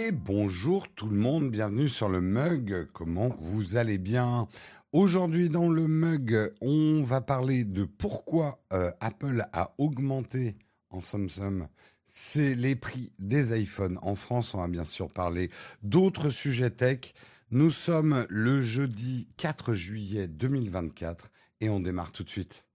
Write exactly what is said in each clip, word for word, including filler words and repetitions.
Et bonjour tout le monde, bienvenue sur le Mug, comment vous allez bien? Aujourd'hui dans le Mug, on va parler de pourquoi euh, Apple a augmenté en somme somme c'est les prix des iPhones en France. On va bien sûr parler d'autres sujets tech. Nous sommes le jeudi quatre juillet deux mille vingt-quatre et on démarre tout de suite.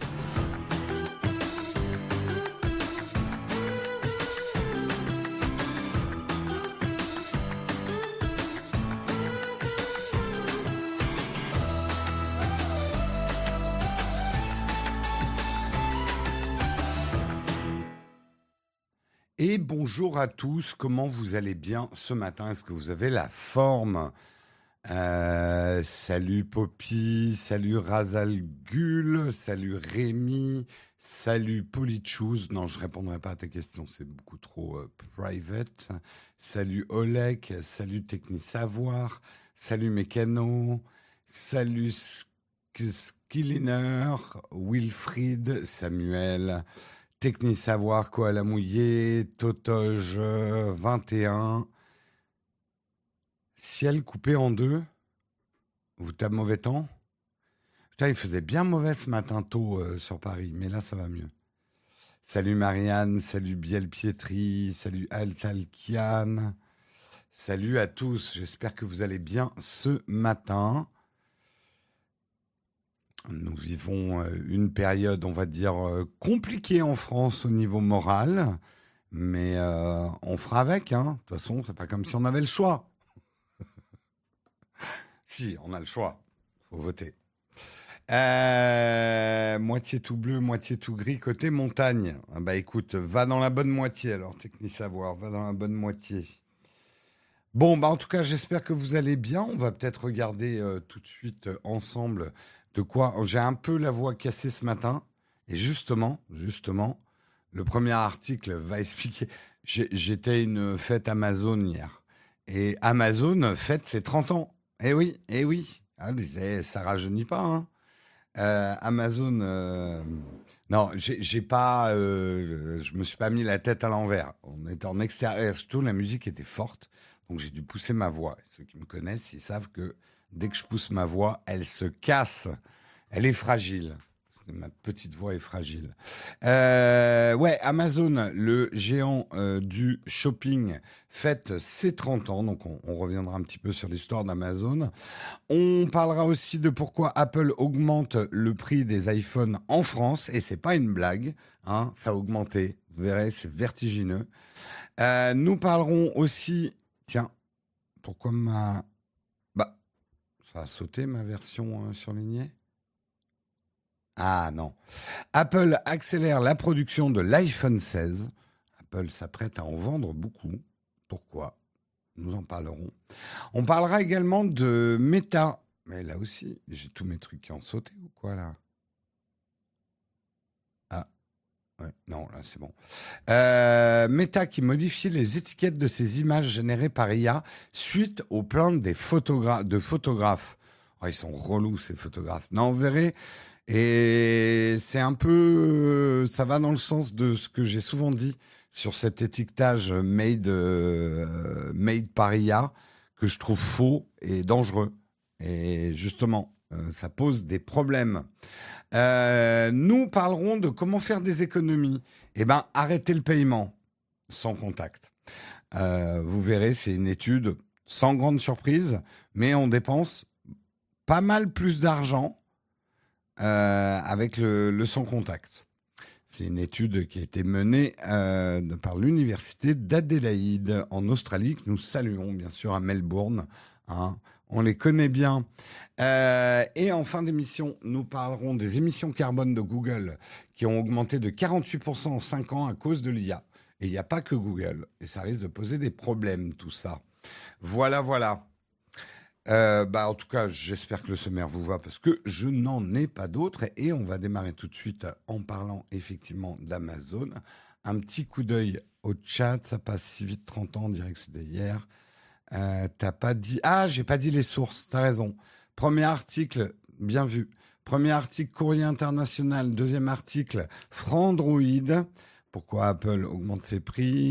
Et bonjour à tous, comment vous allez bien ce matin? Est-ce que vous avez la forme? Euh, Salut Poppy, salut Razalgul, salut Rémi, salut Polychoose. Non, je répondrai pas à ta question, c'est beaucoup trop euh, private. Salut Olek, salut Technisavoir, salut Mécano, salut Sk- Skilliner, Wilfried, Samuel. Technisavoir, Koala Mouillé, Totoge vingt et un, Ciel coupé en deux, vous tapez mauvais temps? Putain, il faisait bien mauvais ce matin tôt euh, sur Paris, mais là ça va mieux. Salut Marianne, salut Biel Pietri, salut Altalkian, salut à tous, j'espère que vous allez bien ce matin. Nous vivons une période, on va dire, compliquée en France au niveau moral, mais euh, on fera avec. Hein. De toute façon, c'est pas comme si on avait le choix. Si, on a le choix. Faut voter. Euh, moitié tout bleu, moitié tout gris, côté montagne. Ah bah écoute, va dans la bonne moitié alors, Technisavoir, va dans la bonne moitié. Bon, bah en tout cas, j'espère que vous allez bien. On va peut-être regarder euh, tout de suite euh, ensemble de quoi. J'ai un peu la voix cassée ce matin. Et justement, justement, le premier article va expliquer. J'ai- J'étais à une fête Amazon hier. Et Amazon fête ses trente ans. Eh oui, eh oui. Ah, mais ça rajeunit pas, hein. Euh, Amazon, euh, non, j'ai j'ai pas, euh, je me suis pas mis la tête à l'envers. On était en extérieur, surtout la musique était forte, donc j'ai dû pousser ma voix. Ceux qui me connaissent, ils savent que dès que je pousse ma voix, elle se casse. Elle est fragile. Ma petite voix est fragile. Euh, ouais, Amazon, le géant euh, du shopping, fête ses trente ans. Donc, on, on reviendra un petit peu sur l'histoire d'Amazon. On parlera aussi de pourquoi Apple augmente le prix des iPhones en France. Et c'est pas une blague, hein, ça a augmenté. Vous verrez, c'est vertigineux. Euh, nous parlerons aussi... Tiens, pourquoi ma... Bah, ça a sauté ma version euh, surlignée. Ah non. Apple accélère la production de l'iPhone seize. Apple s'apprête à en vendre beaucoup. Pourquoi? Nous en parlerons. On parlera également de Meta. Mais là aussi, j'ai tous mes trucs qui ont sauté ou quoi là? Ah, ouais, non, là c'est bon. Euh, Meta qui modifie les étiquettes de ses images générées par I A suite aux plaintes des photogra- de photographes. Oh, ils sont relous ces photographes. Non, vous verrez. Et c'est un peu, ça va dans le sens de ce que j'ai souvent dit sur cet étiquetage made, euh, made par I A que je trouve faux et dangereux. Et justement, euh, ça pose des problèmes. Euh, nous parlerons de comment faire des économies. Eh ben, arrêter le paiement sans contact. Euh, vous verrez, c'est une étude sans grande surprise, mais on dépense pas mal plus d'argent Euh, avec le, le sans contact. C'est une étude qui a été menée euh, par l'université d'Adélaïde en Australie, que nous saluons bien sûr à Melbourne. Hein. On les connaît bien. Euh, et en fin d'émission, nous parlerons des émissions carbone de Google qui ont augmenté de quarante-huit pour cent en cinq ans à cause de l'I A. Et il n'y a pas que Google. Et ça risque de poser des problèmes, tout ça. Voilà, voilà. Euh, bah, en tout cas, j'espère que le sommaire vous va parce que je n'en ai pas d'autres. Et on va démarrer tout de suite en parlant effectivement d'Amazon. Un petit coup d'œil au chat. Ça passe si vite, trente ans, on dirait que c'était hier. Euh, t'as pas dit... Ah, j'ai pas dit les sources, t'as raison. Premier article, bien vu. Premier article, Courrier International. Deuxième article, Frandroid. Pourquoi Apple augmente ses prix?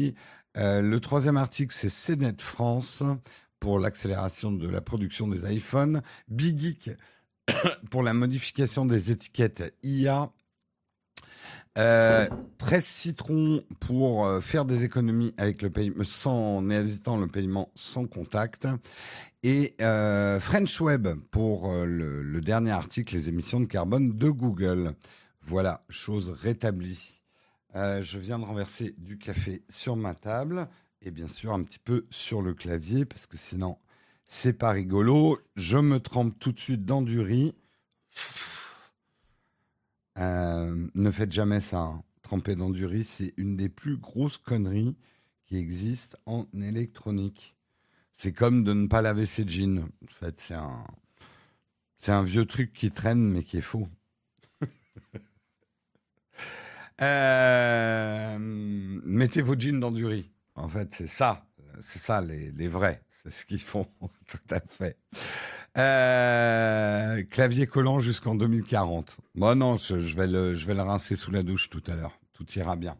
Euh, le troisième article, c'est C net France pour l'accélération de la production des iPhones. Big Geek pour la modification des étiquettes I A. Euh, Presse Citron pour euh, faire des économies avec le paiement sans en évitant le paiement sans contact. Et euh, French Web pour euh, le, le dernier article, les émissions de carbone de Google. Voilà, chose rétablie. Euh, je viens de renverser du café sur ma table et bien sûr un petit peu sur le clavier parce que sinon c'est pas rigolo. Je me trempe tout de suite dans du riz. Euh, ne faites jamais ça. Hein. Tremper dans du riz, c'est une des plus grosses conneries qui existent en électronique. C'est comme de ne pas laver ses jeans. En fait, c'est un, c'est un vieux truc qui traîne mais qui est faux. Euh, mettez vos jeans dans du riz. En fait, c'est ça. C'est ça, les, les vrais. C'est ce qu'ils font, tout à fait. Euh, clavier collant jusqu'en deux mille quarante. Bon, non, je, je, vais le, je vais le rincer sous la douche tout à l'heure. Tout ira bien.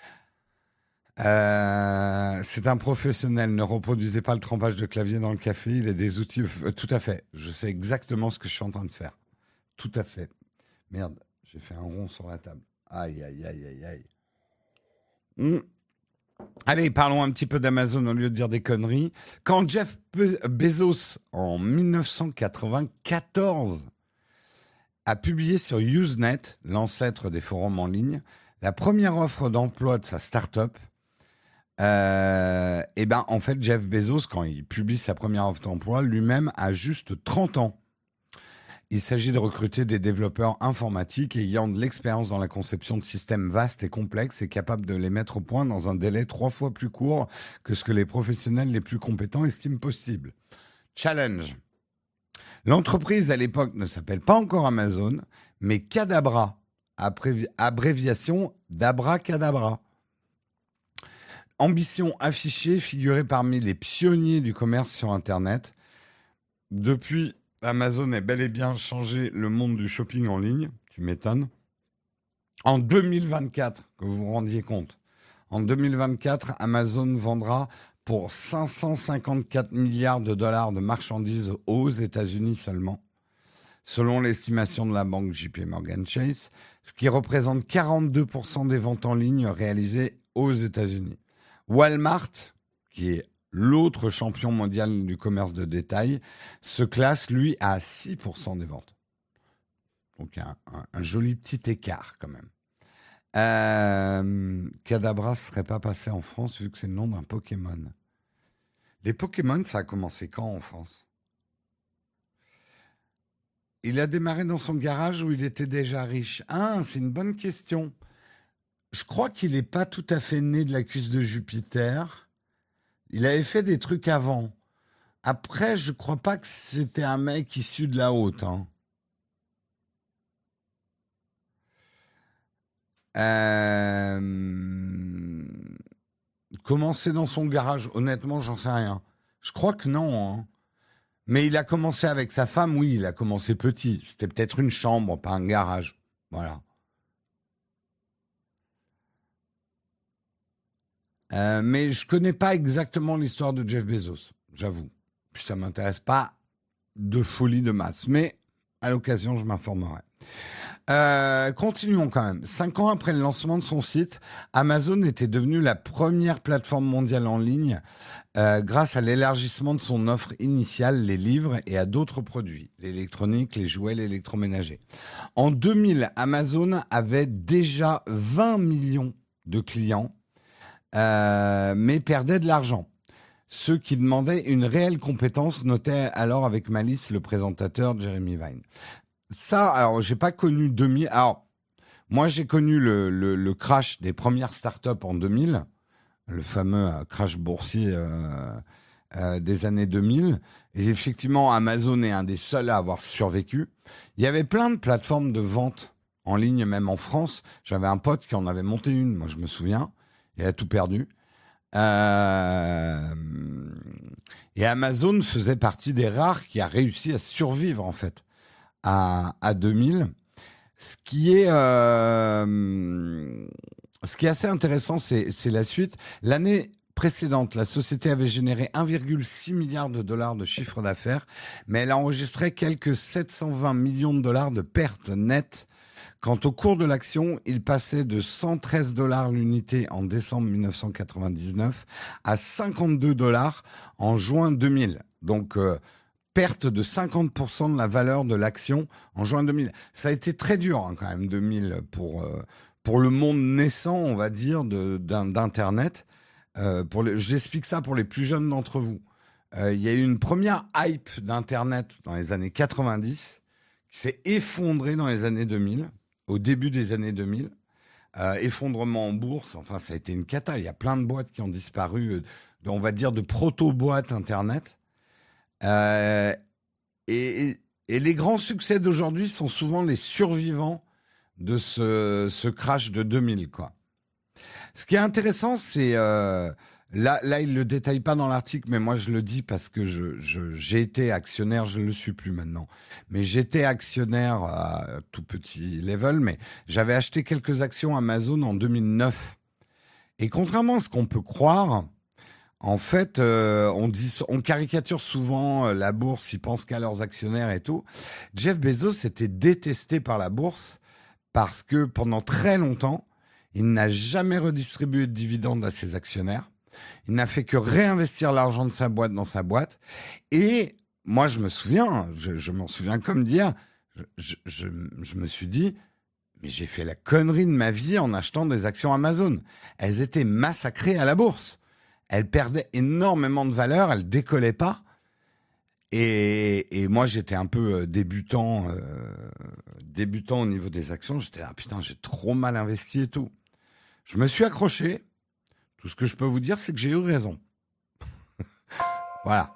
Euh, c'est un professionnel. Ne reproduisez pas le trempage de clavier dans le café. Il a des outils... Euh, tout à fait. Je sais exactement ce que je suis en train de faire. Tout à fait. Merde, j'ai fait un rond sur la table. Aïe, aïe, aïe, aïe, aïe. Mmh. Allez, parlons un petit peu d'Amazon au lieu de dire des conneries. Quand Jeff Be- Bezos, en dix-neuf cent quatre-vingt-quatorze, a publié sur Usenet, l'ancêtre des forums en ligne, la première offre d'emploi de sa start-up, euh, et ben, en fait, Jeff Bezos, quand il publie sa première offre d'emploi, lui-même a juste trente ans. Il s'agit de recruter des développeurs informatiques ayant de l'expérience dans la conception de systèmes vastes et complexes et capables de les mettre au point dans un délai trois fois plus court que ce que les professionnels les plus compétents estiment possible. Challenge. L'entreprise à l'époque ne s'appelle pas encore Amazon, mais Cadabra, abrévi- abréviation d'Abracadabra. Ambition affichée, figurer parmi les pionniers du commerce sur Internet. Depuis, Amazon a bel et bien changé le monde du shopping en ligne, tu m'étonnes. En deux mille vingt-quatre, que vous vous rendiez compte, en deux mille vingt-quatre, Amazon vendra pour cinq cent cinquante-quatre milliards de dollars de marchandises aux États-Unis seulement, selon l'estimation de la banque J P Morgan Chase, ce qui représente quarante-deux pour cent des ventes en ligne réalisées aux États-Unis. Walmart, qui est l'autre champion mondial du commerce de détail, se classe, lui, à six pour cent des ventes. Donc, un, un, un joli petit écart, quand même. Euh, Cadabra ne serait pas passé en France, vu que c'est le nom d'un Pokémon. Les Pokémon, ça a commencé quand, en France? Il a démarré dans son garage où il était déjà riche. Ah, c'est une bonne question. Je crois qu'il n'est pas tout à fait né de la cuisse de Jupiter. Il avait fait des trucs avant. Après, je crois pas que c'était un mec issu de la haute. Hein. Euh... Commencer dans son garage, honnêtement, j'en sais rien. Je crois que non. Hein. Mais il a commencé avec sa femme, oui, il a commencé petit. C'était peut-être une chambre, pas un garage. Voilà. Euh, mais je connais pas exactement l'histoire de Jeff Bezos, j'avoue. Puis ça m'intéresse pas de folie de masse. Mais à l'occasion, je m'informerai. Euh, continuons quand même. Cinq ans après le lancement de son site, Amazon était devenue la première plateforme mondiale en ligne euh, grâce à l'élargissement de son offre initiale, les livres et à d'autres produits, l'électronique, les jouets, l'électroménager. En deux mille, Amazon avait déjà vingt millions de clients, euh, mais perdait de l'argent. Ceux qui demandaient une réelle compétence, notait alors avec malice le présentateur Jeremy Vine. Ça, alors, j'ai pas connu deux mille. Alors, moi, j'ai connu le, le, le crash des premières startups en deux mille, le fameux euh, crash boursier euh, euh, des années deux mille. Et effectivement, Amazon est un des seuls à avoir survécu. Il y avait plein de plateformes de vente en ligne, même en France. J'avais un pote qui en avait monté une, moi, je me souviens. Il a tout perdu. Euh... Et Amazon faisait partie des rares qui a réussi à survivre, en fait. À, à deux mille, ce qui est euh, ce qui est assez intéressant, c'est, c'est la suite. L'année précédente, la société avait généré un virgule six milliard de dollars de chiffre d'affaires, mais elle a enregistré quelques sept cent vingt millions de dollars de pertes nettes. Quant au cours de l'action, il passait de cent treize dollars l'unité en décembre mille neuf cent quatre-vingt-dix-neuf à cinquante-deux dollars en juin deux mille. Donc, euh, perte de cinquante pour cent de la valeur de l'action en juin deux mille. Ça a été très dur hein, quand même, deux mille, pour, euh, pour le monde naissant, on va dire, de, d'un, d'Internet. Euh, pour les, j'explique ça pour les plus jeunes d'entre vous. Euh, il y a eu une première hype d'Internet dans les années quatre-vingt-dix qui s'est effondrée dans les années deux mille, au début des années deux mille. Euh, effondrement en bourse, enfin ça a été une cata. Il y a plein de boîtes qui ont disparu, euh, de, on va dire de proto-boîtes Internet. Euh, et, et les grands succès d'aujourd'hui sont souvent les survivants de ce, ce crash de deux mille, quoi. Ce qui est intéressant, c'est euh, là, là, il le détaille pas dans l'article, mais moi je le dis parce que je, je j'ai été actionnaire, je le suis plus maintenant, mais j'étais actionnaire à tout petit level, mais j'avais acheté quelques actions Amazon en deux mille neuf. Et contrairement à ce qu'on peut croire, en fait, euh, on dit, on caricature souvent euh, la bourse, ils pensent qu'à leurs actionnaires et tout. Jeff Bezos était détesté par la bourse parce que pendant très longtemps, il n'a jamais redistribué de dividendes à ses actionnaires. Il n'a fait que réinvestir l'argent de sa boîte dans sa boîte. Et moi, je me souviens, je, je m'en souviens comme dire, je, je, je, je me suis dit, mais j'ai fait la connerie de ma vie en achetant des actions Amazon. Elles étaient massacrées à la bourse. Elles perdaient énormément de valeur, elles décollaient pas. Et, et moi, j'étais un peu débutant, euh, débutant au niveau des actions. J'étais là, putain, j'ai trop mal investi et tout. Je me suis accroché. Tout ce que je peux vous dire, c'est que j'ai eu raison. Voilà.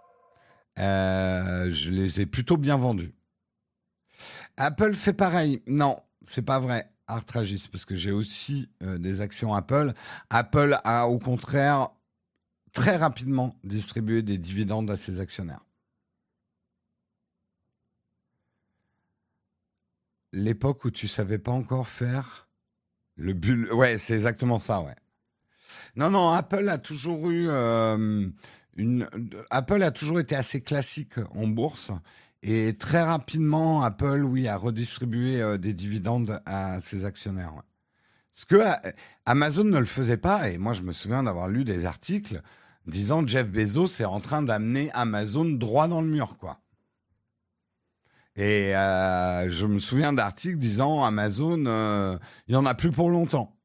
Euh, je les ai plutôt bien vendus. Apple fait pareil. Non, c'est pas vrai. Artragis, parce que j'ai aussi euh, des actions Apple. Apple a au contraire très rapidement distribué des dividendes à ses actionnaires. L'époque où tu savais pas encore faire le bulle, ouais, c'est exactement ça, ouais. Non, non, Apple a toujours eu euh, une. Apple a toujours été assez classique en bourse et très rapidement, Apple, oui, a redistribué euh, des dividendes à ses actionnaires. Ouais. Ce que euh, Amazon ne le faisait pas, et moi je me souviens d'avoir lu des articles disant Jeff Bezos est en train d'amener Amazon droit dans le mur, quoi. Et euh, je me souviens d'articles disant Amazon, euh, il n'y en a plus pour longtemps.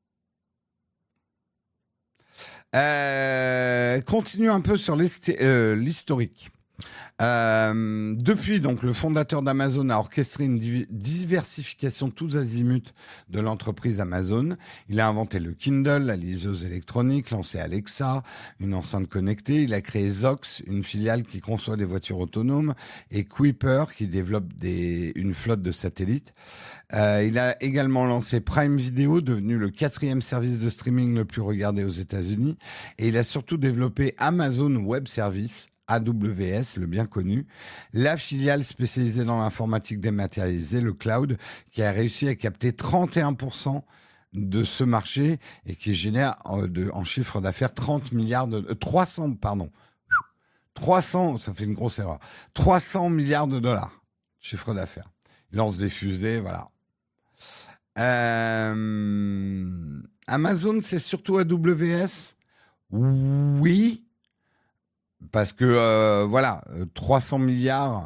Euh, continue un peu sur euh, l'historique. Euh, depuis, donc, le fondateur d'Amazon a orchestré une div- diversification tous azimuts de l'entreprise Amazon. Il a inventé le Kindle, la liseuse électronique, lancé Alexa, une enceinte connectée. Il a créé Zox, une filiale qui conçoit des voitures autonomes, et Kuiper, qui développe des, une flotte de satellites. Euh, il a également lancé Prime Video, devenu le quatrième service de streaming le plus regardé aux États-Unis. Et il a surtout développé Amazon Web Services, A W S, le bien connu, la filiale spécialisée dans l'informatique dématérialisée, le cloud, qui a réussi à capter trente et un pour cent de ce marché et qui génère en, de, en chiffre d'affaires trente milliards de, euh, trois cents, pardon, trois cents, ça fait une grosse erreur, trois cents milliards de dollars, chiffre d'affaires. Il lance des fusées, voilà. Euh, Amazon, c'est surtout A W S? Oui. Parce que, euh, voilà, trois cents milliards,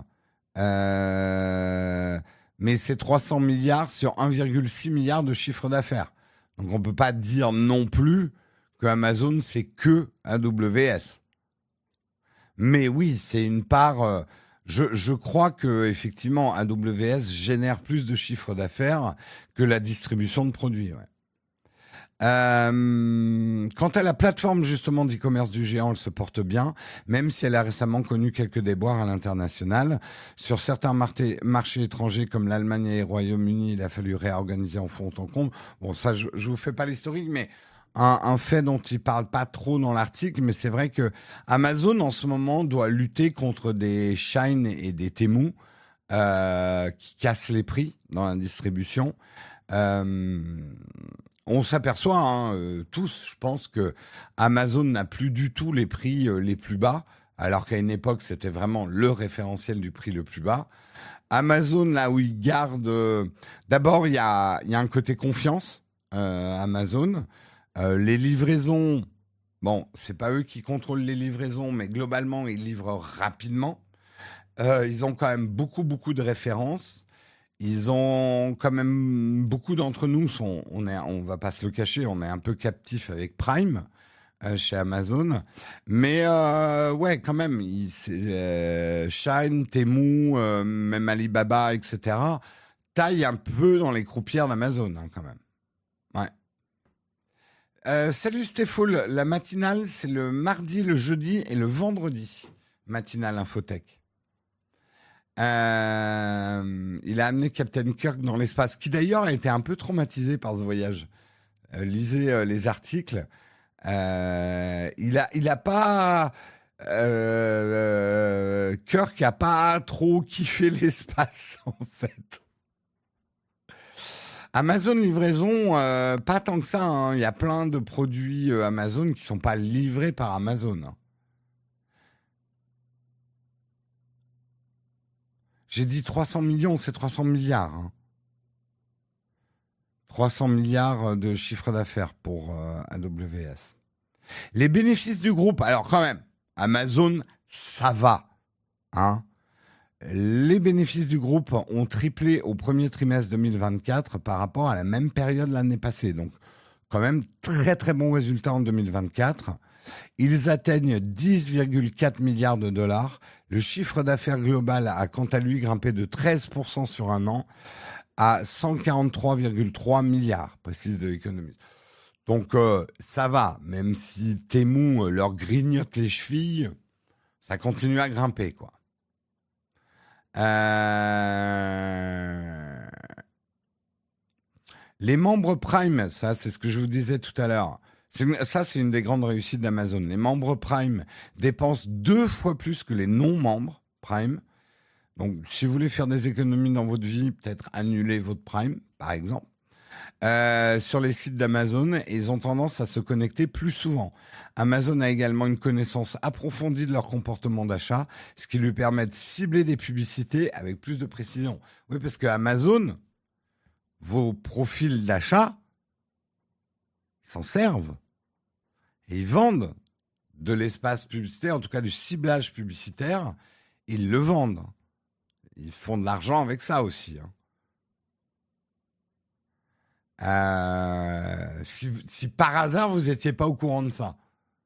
euh, mais c'est trois cents milliards sur un virgule six milliard de chiffre d'affaires. Donc, on peut pas dire non plus que Amazon, c'est que A W S. Mais oui, c'est une part... Euh, je, je crois que effectivement, A W S génère plus de chiffre d'affaires que la distribution de produits, ouais. Euh, quant à la plateforme justement d'e-commerce du géant, elle se porte bien, même si elle a récemment connu quelques déboires à l'international. Sur certains marté, marchés étrangers comme l'Allemagne et le Royaume-Uni, il a fallu réorganiser en fond en comble. Bon, ça, je, je vous fais pas l'historique, mais un, un fait dont il parle pas trop dans l'article, mais c'est vrai que Amazon en ce moment doit lutter contre des Shein et des Temu euh, qui cassent les prix dans la distribution. Euh, on s'aperçoit, hein, euh, tous, je pense que Amazon n'a plus du tout les prix euh, les plus bas, alors qu'à une époque, c'était vraiment le référentiel du prix le plus bas. Amazon, là où ils gardent... euh, D'abord, il y a, il y a un côté confiance, euh, Amazon. Euh, les livraisons, bon, c'est pas eux qui contrôlent les livraisons, mais globalement, ils livrent rapidement. Euh, ils ont quand même beaucoup, beaucoup de références. Ils ont quand même beaucoup d'entre nous sont, on est, on va pas se le cacher, on est un peu captif avec Prime euh, chez Amazon, mais euh, ouais, quand même, il, c'est, euh, Shine, Temu, euh, même Alibaba, et cetera taillent un peu dans les croupières d'Amazon hein, quand même. Ouais. Euh, salut Stéphane, la matinale c'est le mardi, le jeudi et le vendredi. Matinale Infotech. Euh, il a amené Captain Kirk dans l'espace, qui d'ailleurs a été un peu traumatisé par ce voyage. Euh, lisez euh, les articles. Euh, il a, il a pas. Euh, Kirk a pas trop kiffé l'espace en fait. Amazon livraison, euh, pas tant que ça. hein. Il y a plein de produits euh, Amazon qui sont pas livrés par Amazon. hein. J'ai dit trois cents millions, c'est trois cents milliards. hein. trois cents milliards de chiffre d'affaires pour euh, A W S. Les bénéfices du groupe, alors quand même, Amazon, ça va. Hein. Les bénéfices du groupe ont triplé au premier trimestre deux mille vingt-quatre par rapport à la même période l'année passée. Donc, quand même, très très bon résultat en deux mille vingt-quatre. Ils atteignent dix virgule quatre milliards de dollars. Le chiffre d'affaires global a quant à lui grimpé de treize pour cent sur un an à cent quarante-trois virgule trois milliards, précise de l'économiste. Donc euh, ça va, même si Temu euh, leur grignote les chevilles, ça continue à grimper, quoi. Euh... Les membres Prime, ça c'est ce que je vous disais tout à l'heure. C'est une- ça c'est une des grandes réussites d'Amazon. Les membres Prime dépensent deux fois plus que les non-membres Prime. Donc si vous voulez faire des économies dans votre vie, peut-être annuler votre Prime, par exemple. Euh, sur les sites d'Amazon et ils ont tendance à se connecter plus souvent. Amazon a également une connaissance approfondie de leur comportement d'achat, ce qui lui permet de cibler des publicités avec plus de précision. Oui, parce que Amazon, vos profils d'achat, ils s'en servent et ils vendent de l'espace publicitaire, en tout cas du ciblage publicitaire, ils le vendent. Ils font de l'argent avec ça aussi. hein. Euh, si, si par hasard vous n'étiez pas au courant de ça.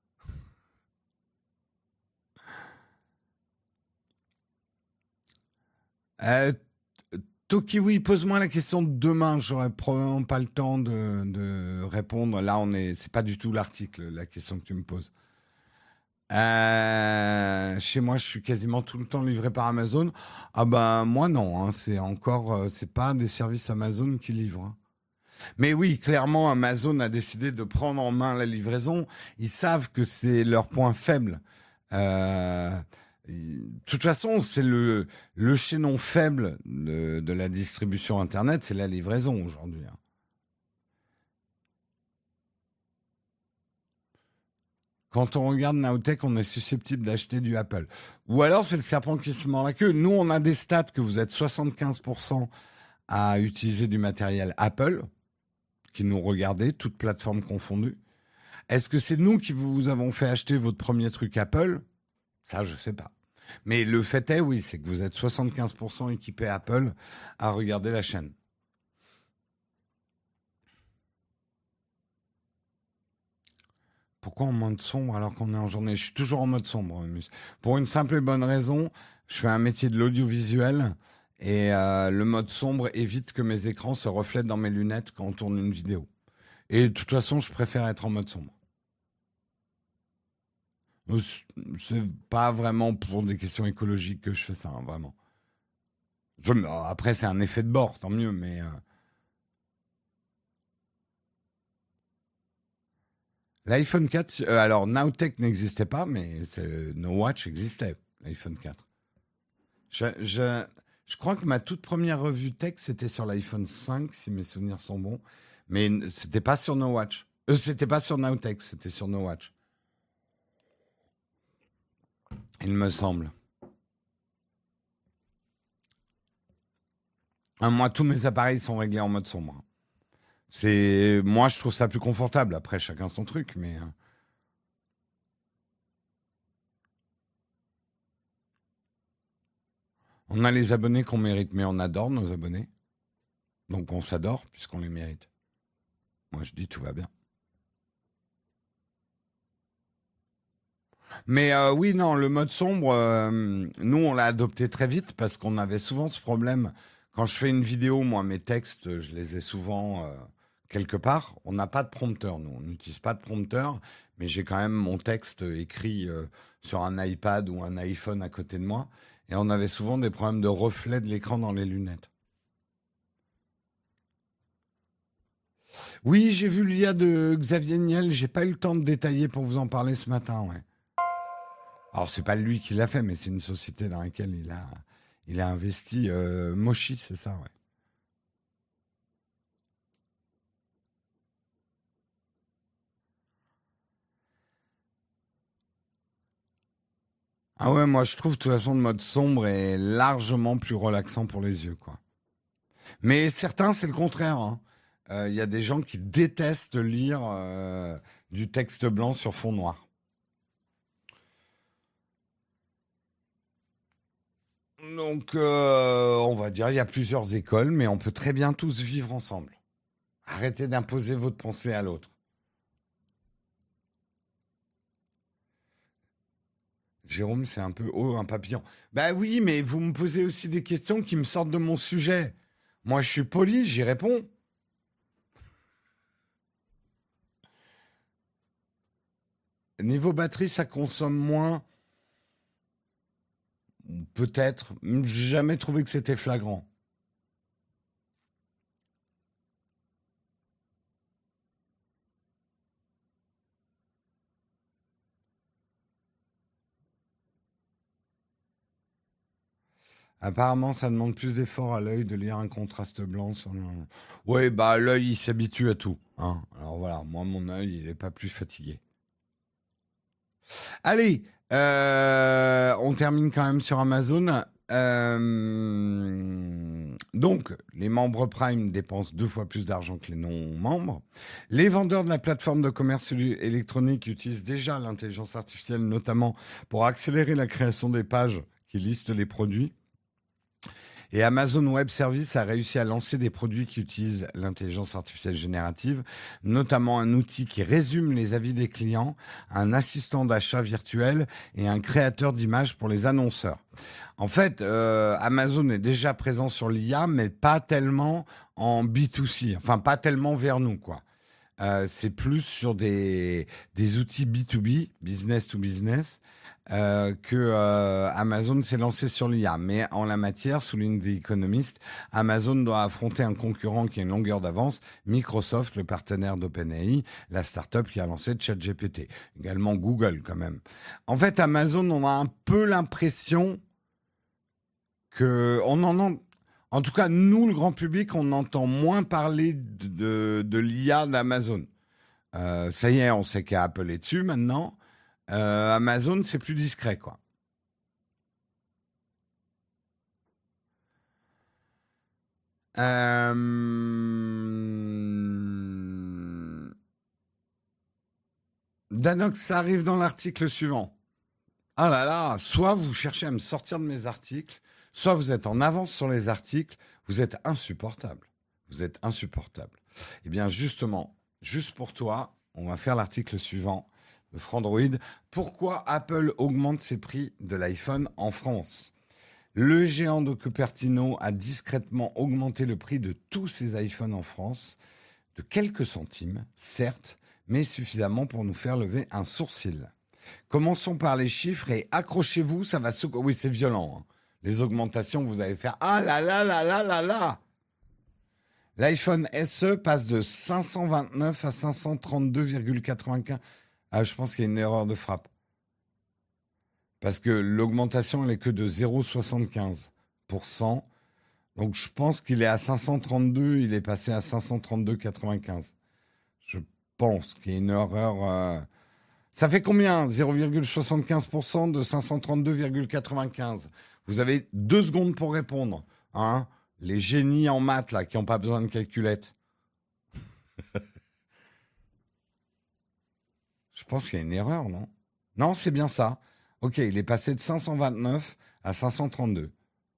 Euh, Tokiwi, pose-moi la question de demain. J'aurai probablement pas le temps de, de répondre. Là, on est, c'est pas du tout l'article, la question que tu me poses. Euh, chez moi, je suis quasiment tout le temps livré par Amazon. Ah ben moi non, hein, c'est encore, euh, c'est pas des services Amazon qui livrent. hein. Mais oui, clairement, Amazon a décidé de prendre en main la livraison. Ils savent que c'est leur point faible. Euh, de toute façon, c'est le, le chaînon faible de, de la distribution Internet, c'est la livraison aujourd'hui. hein. Quand on regarde Nowtech, on est susceptible d'acheter du Apple. Ou alors, c'est le serpent qui se mord la queue. Nous, on a des stats que vous êtes soixante-quinze pour cent à utiliser du matériel Apple, qui nous regardez, toutes plateformes confondues. Est-ce que c'est nous qui vous avons fait acheter votre premier truc Apple? Ça, je sais pas. Mais le fait est, oui, c'est que vous êtes soixante-quinze pour cent équipés Apple à regarder la chaîne. Pourquoi en mode sombre alors qu'on est en journée? Je suis toujours en mode sombre, Mus. Pour une simple et bonne raison, je fais un métier de l'audiovisuel et euh, le mode sombre évite que mes écrans se reflètent dans mes lunettes quand on tourne une vidéo. Et de toute façon, je préfère être en mode sombre. C'est pas vraiment pour des questions écologiques que je fais ça, hein, vraiment. Je, après, c'est un effet de bord, tant mieux, mais... euh, L'iPhone quatre, euh, alors Nowtech n'existait pas, mais c'est- No Watch existait, l'iPhone quatre. Je, je, je crois que ma toute première revue tech, c'était sur l'iPhone cinq, si mes souvenirs sont bons. Mais n- c'était pas sur No Watch. Euh, c'était pas sur Nowtech, c'était sur No Watch. Il me semble. Ah, moi, tous mes appareils sont réglés en mode sombre. C'est, moi, je trouve ça plus confortable. Après, chacun son truc, mais euh, on a les abonnés qu'on mérite, mais on adore nos abonnés. Donc, on s'adore puisqu'on les mérite. Moi, je dis tout va bien. Mais euh, oui, non, le mode sombre, euh, nous, on l'a adopté très vite parce qu'on avait souvent ce problème. Quand je fais une vidéo, moi, mes textes, je les ai souvent euh, quelque part. On n'a pas de prompteur, nous. On n'utilise pas de prompteur, mais j'ai quand même mon texte écrit euh, sur un iPad ou un iPhone à côté de moi. Et on avait souvent des problèmes de reflet de l'écran dans les lunettes. Oui, j'ai vu l'I A de Xavier Niel. J'ai pas eu le temps de détailler pour vous en parler ce matin, ouais. Alors, c'est pas lui qui l'a fait, mais c'est une société dans laquelle il a, il a investi. Euh, Moshi, c'est ça, ouais. Ah ouais, moi je trouve de toute façon le mode sombre est largement plus relaxant pour les yeux, quoi. Mais certains, c'est le contraire, hein. Euh, Il y a des gens qui détestent lire euh, du texte blanc sur fond noir. Donc, euh, on va dire, il y a plusieurs écoles, mais on peut très bien tous vivre ensemble. Arrêtez d'imposer votre pensée à l'autre. Jérôme, c'est un peu haut, un papillon. Bah oui, mais vous me posez aussi des questions qui me sortent de mon sujet. Moi, je suis poli, j'y réponds. Niveau batterie, ça consomme moins. Peut-être. J'ai jamais trouvé que c'était flagrant. Apparemment, ça demande plus d'effort à l'œil de lire un contraste blanc sur le... Oui, bah l'œil, il s'habitue à tout, hein. Alors voilà, moi, mon œil, il n'est pas plus fatigué. Allez, euh, on termine quand même sur Amazon. Euh, donc, les membres Prime dépensent deux fois plus d'argent que les non-membres. Les vendeurs de la plateforme de commerce électronique utilisent déjà l'intelligence artificielle, notamment pour accélérer la création des pages qui listent les produits. Et Amazon Web Services a réussi à lancer des produits qui utilisent l'intelligence artificielle générative, notamment un outil qui résume les avis des clients, un assistant d'achat virtuel et un créateur d'images pour les annonceurs. En fait, euh, Amazon est déjà présent sur l'I A, mais pas tellement en B deux C, enfin pas tellement vers nous, quoi. Euh, c'est plus sur des, des outils B deux B, business to business, euh, que euh, Amazon s'est lancé sur l'I A. Mais en la matière, souligne The Economist, Amazon doit affronter un concurrent qui a une longueur d'avance, Microsoft, le partenaire d'OpenAI, la start-up qui a lancé ChatGPT. Également Google, quand même. En fait, Amazon, on a un peu l'impression que... On en, en, en tout cas, nous, le grand public, on entend moins parler de, de, de l'I A d'Amazon. Euh, ça y est, on sait qu'Apple est dessus maintenant. Euh, Amazon, c'est plus discret, quoi. Euh... Danox, ça arrive dans l'article suivant. Ah là là, soit vous cherchez à me sortir de mes articles, soit vous êtes en avance sur les articles, vous êtes insupportable. Vous êtes insupportable. Eh bien, justement, juste pour toi, on va faire l'article suivant de Frandroid. Pourquoi Apple augmente ses prix de l'iPhone en France? Le géant de Cupertino a discrètement augmenté le prix de tous ses iPhones en France, de quelques centimes, certes, mais suffisamment pour nous faire lever un sourcil. Commençons par les chiffres et accrochez-vous, ça va secouer. Oui, c'est violent, hein. Les augmentations, vous allez faire ah là là là là là là. L'iPhone S E passe de cinq cent vingt-neuf à cinq cent trente-deux virgule quatre-vingt-quinze. Ah, je pense qu'il y a une erreur de frappe. Parce que l'augmentation, elle est que de zéro virgule soixante-quinze pour cent. Donc je pense qu'il est à cinq cent trente-deux, il est passé à cinq cent trente-deux virgule quatre-vingt-quinze. Je pense qu'il y a une erreur. euh, Ça fait combien? zéro virgule soixante-quinze pour cent de cinq cent trente-deux virgule quatre-vingt-quinze. Vous avez deux secondes pour répondre. Hein, les génies en maths, là, qui n'ont pas besoin de calculette. Je pense qu'il y a une erreur, non? Non, c'est bien ça. Ok, il est passé de cinq cent vingt-neuf à cinq cent trente-deux.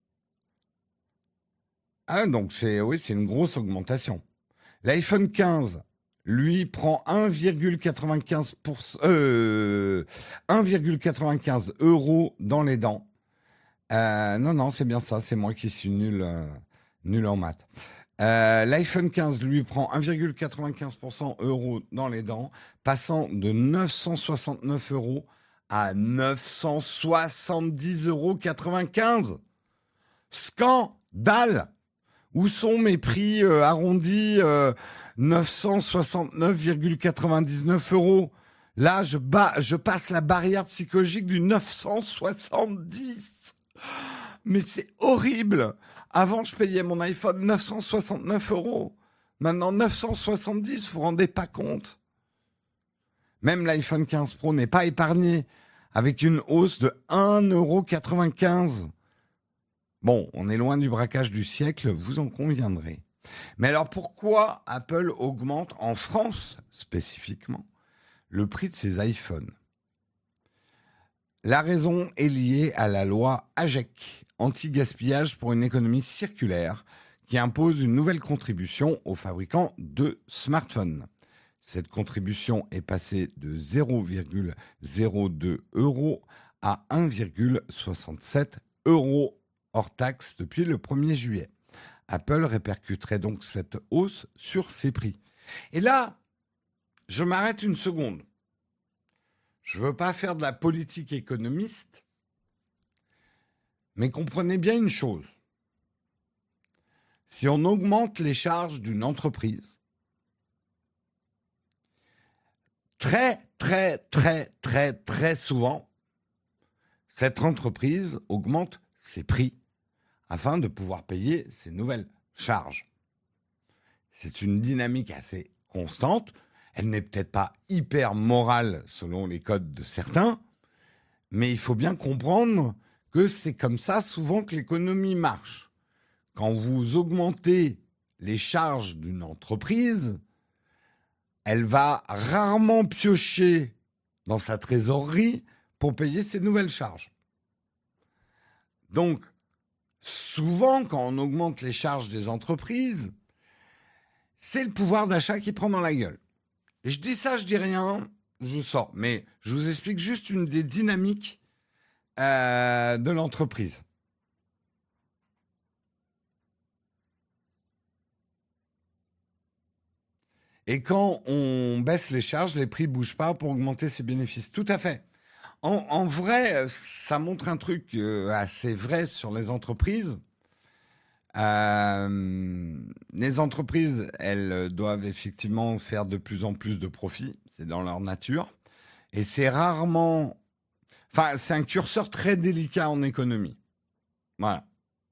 Ah, donc c'est oui, c'est une grosse augmentation. L'iPhone quinze, lui, prend un virgule quatre-vingt-quinze pour cent, euh, un virgule quatre-vingt-quinze euros dans les dents. Euh, non, non, c'est bien ça. C'est moi qui suis nul, euh, nul en maths. Euh, L'iPhone quinze, lui, prend un virgule quatre-vingt-quinze pour cent euros dans les dents, passant de neuf cent soixante-neuf euros à neuf cent soixante-dix euros quatre-vingt-quinze. Scandale! Où sont mes prix euh, arrondis euh, neuf cent soixante-neuf virgule quatre-vingt-dix-neuf euros? Là, je, bats, je passe la barrière psychologique du neuf cent soixante-dix. Mais c'est horrible. Avant, je payais mon iPhone neuf cent soixante-neuf euros. Maintenant, neuf cent soixante-dix, vous vous rendez pas compte. Même l'iPhone quinze Pro n'est pas épargné, avec une hausse de un euro quatre-vingt-quinze. Bon, on est loin du braquage du siècle, vous en conviendrez. Mais alors pourquoi Apple augmente en France spécifiquement le prix de ses iPhones? La raison est liée à la loi AGEC, anti-gaspillage pour une économie circulaire, qui impose une nouvelle contribution aux fabricants de smartphones. Cette contribution est passée de zéro virgule zéro deux euros à un virgule soixante-sept euros hors taxe depuis le premier juillet. Apple répercuterait donc cette hausse sur ses prix. Et là, je m'arrête une seconde. Je ne veux pas faire de la politique économiste, mais comprenez bien une chose. Si on augmente les charges d'une entreprise, très, très, très, très, très souvent, cette entreprise augmente ses prix afin de pouvoir payer ses nouvelles charges. C'est une dynamique assez constante. Elle n'est peut-être pas hyper morale selon les codes de certains, mais il faut bien comprendre que c'est comme ça souvent que l'économie marche. Quand vous augmentez les charges d'une entreprise, elle va rarement piocher dans sa trésorerie pour payer ses nouvelles charges. Donc, souvent, quand on augmente les charges des entreprises, c'est le pouvoir d'achat qui prend dans la gueule. Et je dis ça, je dis rien, je sors. Mais je vous explique juste une des dynamiques euh, de l'entreprise. Et quand on baisse les charges, les prix ne bougent pas pour augmenter ses bénéfices. Tout à fait. En, en vrai, ça montre un truc euh, assez vrai sur les entreprises. Euh, les entreprises, elles doivent effectivement faire de plus en plus de profits. C'est dans leur nature. Et c'est rarement... Enfin, c'est un curseur très délicat en économie. Voilà.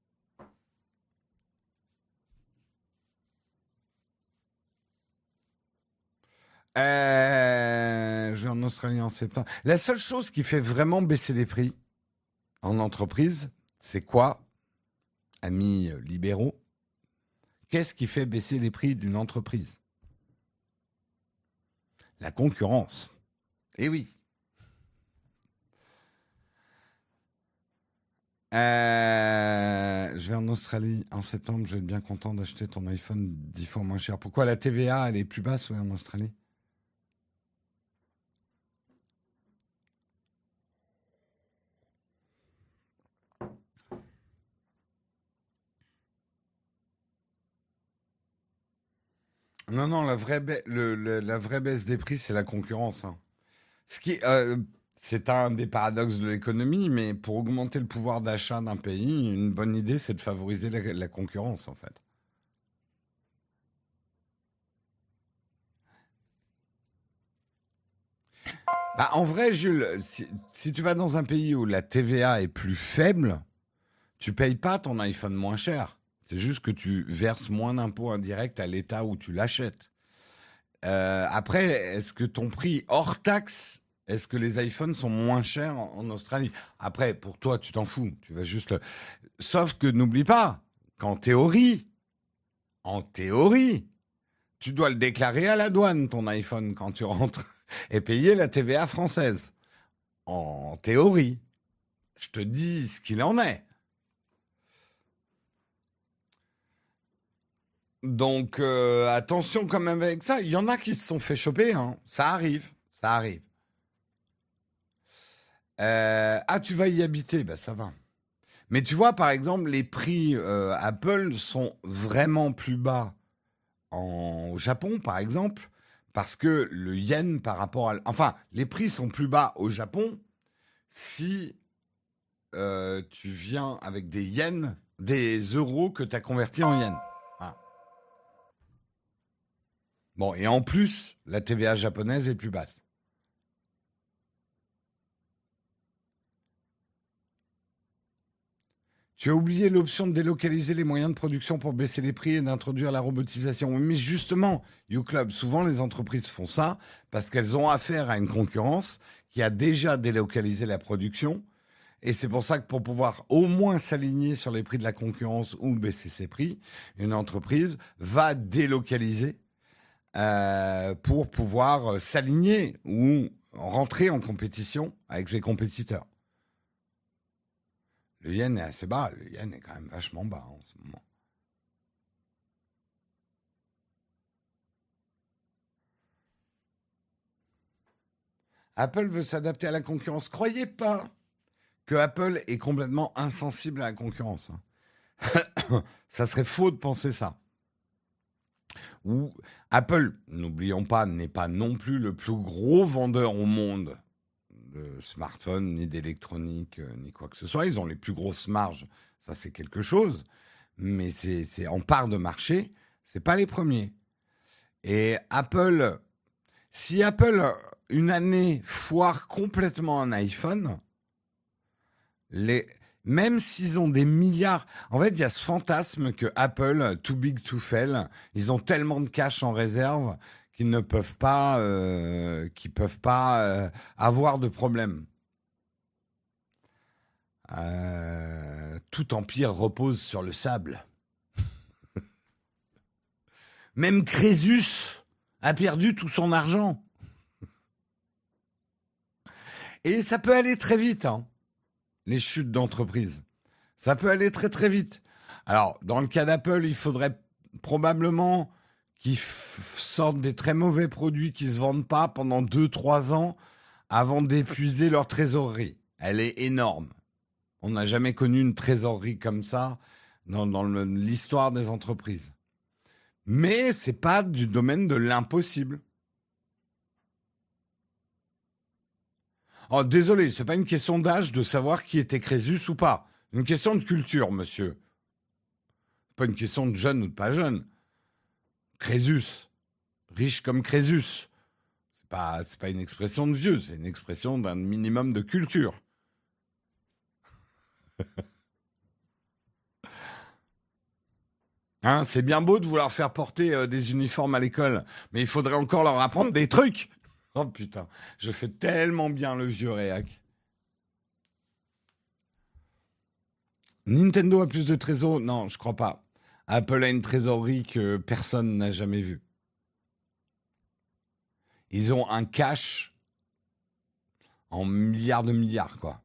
Euh, je vais en Australie en septembre. La seule chose qui fait vraiment baisser les prix en entreprise, c'est quoi, amis libéraux? Qu'est-ce qui fait baisser les prix d'une entreprise? La concurrence. Eh oui. Euh, je vais en Australie en septembre. Je vais être bien content d'acheter ton iPhone dix fois moins cher. Pourquoi la T V A, elle est plus basse oui, en Australie? Non, non, la vraie, ba- le- le- la vraie baisse des prix, c'est la concurrence. Hein. Ce qui, euh, c'est un des paradoxes de l'économie, mais pour augmenter le pouvoir d'achat d'un pays, une bonne idée, c'est de favoriser la, la concurrence, en fait. Bah, en vrai, Jules, si, si tu vas dans un pays où la T V A est plus faible, tu payes pas ton iPhone moins cher. C'est juste que tu verses moins d'impôts indirects à l'État où tu l'achètes. Euh, après, est-ce que ton prix hors taxe, est-ce que les iPhones sont moins chers en, en Australie? Après, pour toi, tu t'en fous. Tu vas juste le... Sauf que n'oublie pas qu'en théorie, en théorie, tu dois le déclarer à la douane, ton iPhone, quand tu rentres, et payer la T V A française. En théorie. Je te dis ce qu'il en est. Donc, euh, attention quand même avec ça. Il y en a qui se sont fait choper. Hein. Ça arrive. Ça arrive. Euh, ah, tu vas y habiter. Ben, ça va. Mais tu vois, par exemple, les prix euh, Apple sont vraiment plus bas en, au Japon, par exemple, parce que le yen par rapport à... Enfin, les prix sont plus bas au Japon si euh, tu viens avec des yens, des euros que tu as convertis en yens. Voilà. Bon, et en plus, la T V A japonaise est plus basse. Tu as oublié l'option de délocaliser les moyens de production pour baisser les prix et d'introduire la robotisation. Mais justement, YouClub, souvent les entreprises font ça parce qu'elles ont affaire à une concurrence qui a déjà délocalisé la production. Et c'est pour ça que pour pouvoir au moins s'aligner sur les prix de la concurrence ou baisser ses prix, une entreprise va délocaliser euh, pour pouvoir s'aligner ou rentrer en compétition avec ses compétiteurs. Le yen est assez bas. Le yen est quand même vachement bas en ce moment. Apple veut s'adapter à la concurrence. Croyez pas que Apple est complètement insensible à la concurrence. Ça serait faux de penser ça. Ou Apple, n'oublions pas, n'est pas non plus le plus gros vendeur au monde de smartphones, ni d'électronique, ni quoi que ce soit. Ils ont les plus grosses marges, ça c'est quelque chose. Mais c'est, c'est en part de marché, c'est pas les premiers. Et Apple, si Apple, une année, foire complètement un iPhone, les, même s'ils ont des milliards... En fait, il y a ce fantasme que Apple, too big to fail, ils ont tellement de cash en réserve qu'ils ne peuvent pas, euh, qu'ils peuvent pas euh, avoir de problème. Euh, tout empire repose sur le sable. Même Crésus a perdu tout son argent. Et ça peut aller très vite, hein, les chutes d'entreprise. Ça peut aller très très vite. Alors, dans le cas d'Apple, il faudrait probablement qu'ils f- sortent des très mauvais produits qui ne se vendent pas pendant deux trois ans avant d'épuiser leur trésorerie. Elle est énorme. On n'a jamais connu une trésorerie comme ça dans, dans le, l'histoire des entreprises. Mais c'est pas du domaine de l'impossible. Oh, désolé, c'est pas une question d'âge de savoir qui était Crésus ou pas. Une question de culture, monsieur. Pas une question de jeune ou de pas jeune. Crésus, riche comme Crésus. C'est pas, c'est pas une expression de vieux, c'est une expression d'un minimum de culture. Hein, c'est bien beau de vouloir faire porter euh, des uniformes à l'école, mais il faudrait encore leur apprendre des trucs. Oh putain, je fais tellement bien le vieux réac. Nintendo a plus de trésors? Non, je crois pas. Apple a une trésorerie que personne n'a jamais vue. Ils ont un cash en milliards de milliards, quoi.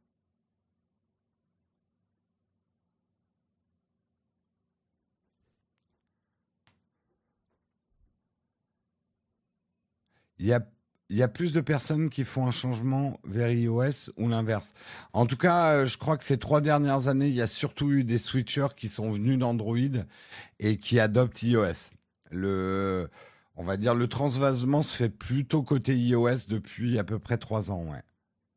Il y a, il y a plus de personnes qui font un changement vers iOS ou l'inverse. En tout cas, euh, je crois que ces trois dernières années, il y a surtout eu des switchers qui sont venus d'Android et qui adoptent iOS. Le, on va dire le transvasement se fait plutôt côté iOS depuis à peu près trois ans, ouais.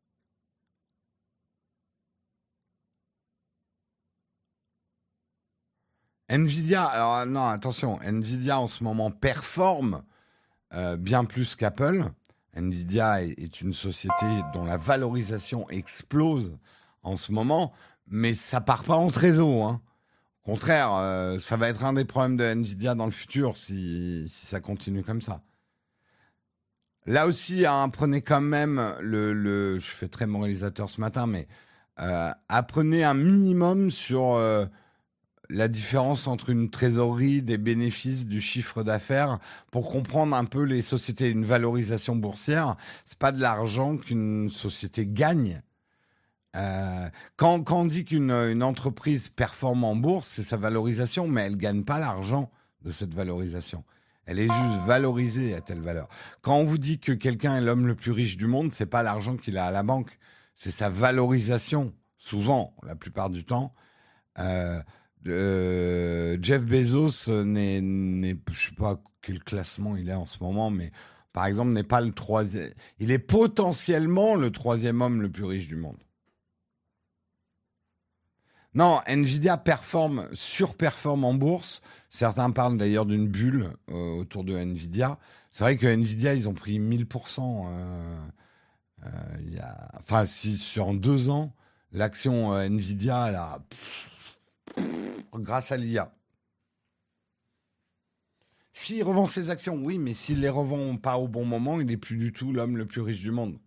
Nvidia, alors non, attention, Nvidia en ce moment performe euh, bien plus qu'Apple. Nvidia est, est une société dont la valorisation explose en ce moment, mais ça part pas en trésor, hein. contraire, euh, ça va être un des problèmes de Nvidia dans le futur si, si ça continue comme ça. Là aussi, hein, prenez quand même le, le... Je fais très moralisateur ce matin, mais euh, apprenez un minimum sur euh, la différence entre une trésorerie, des bénéfices, du chiffre d'affaires, pour comprendre un peu les sociétés. Une valorisation boursière, c'est pas de l'argent qu'une société gagne. Euh, quand, quand on dit qu'une une entreprise performe en bourse, c'est sa valorisation, mais elle gagne pas l'argent de cette valorisation. Elle est juste valorisée à telle valeur. Quand on vous dit que quelqu'un est l'homme le plus riche du monde, c'est pas l'argent qu'il a à la banque, c'est sa valorisation. Souvent, la plupart du temps, euh, euh, Jeff Bezos n'est, n'est, je sais pas quel classement il est en ce moment, mais par exemple n'est pas le troisième. Il est potentiellement le troisième homme le plus riche du monde. Non, Nvidia performe, surperforme en bourse. Certains parlent d'ailleurs d'une bulle euh, autour de Nvidia. C'est vrai que Nvidia, ils ont pris mille pour cent. Euh, euh, il y a, enfin, si sur deux ans, l'action euh, Nvidia, elle a, pff, pff, grâce à l'I A. S'il revend ses actions, oui, mais s'il les revend pas au bon moment, il n'est plus du tout l'homme le plus riche du monde.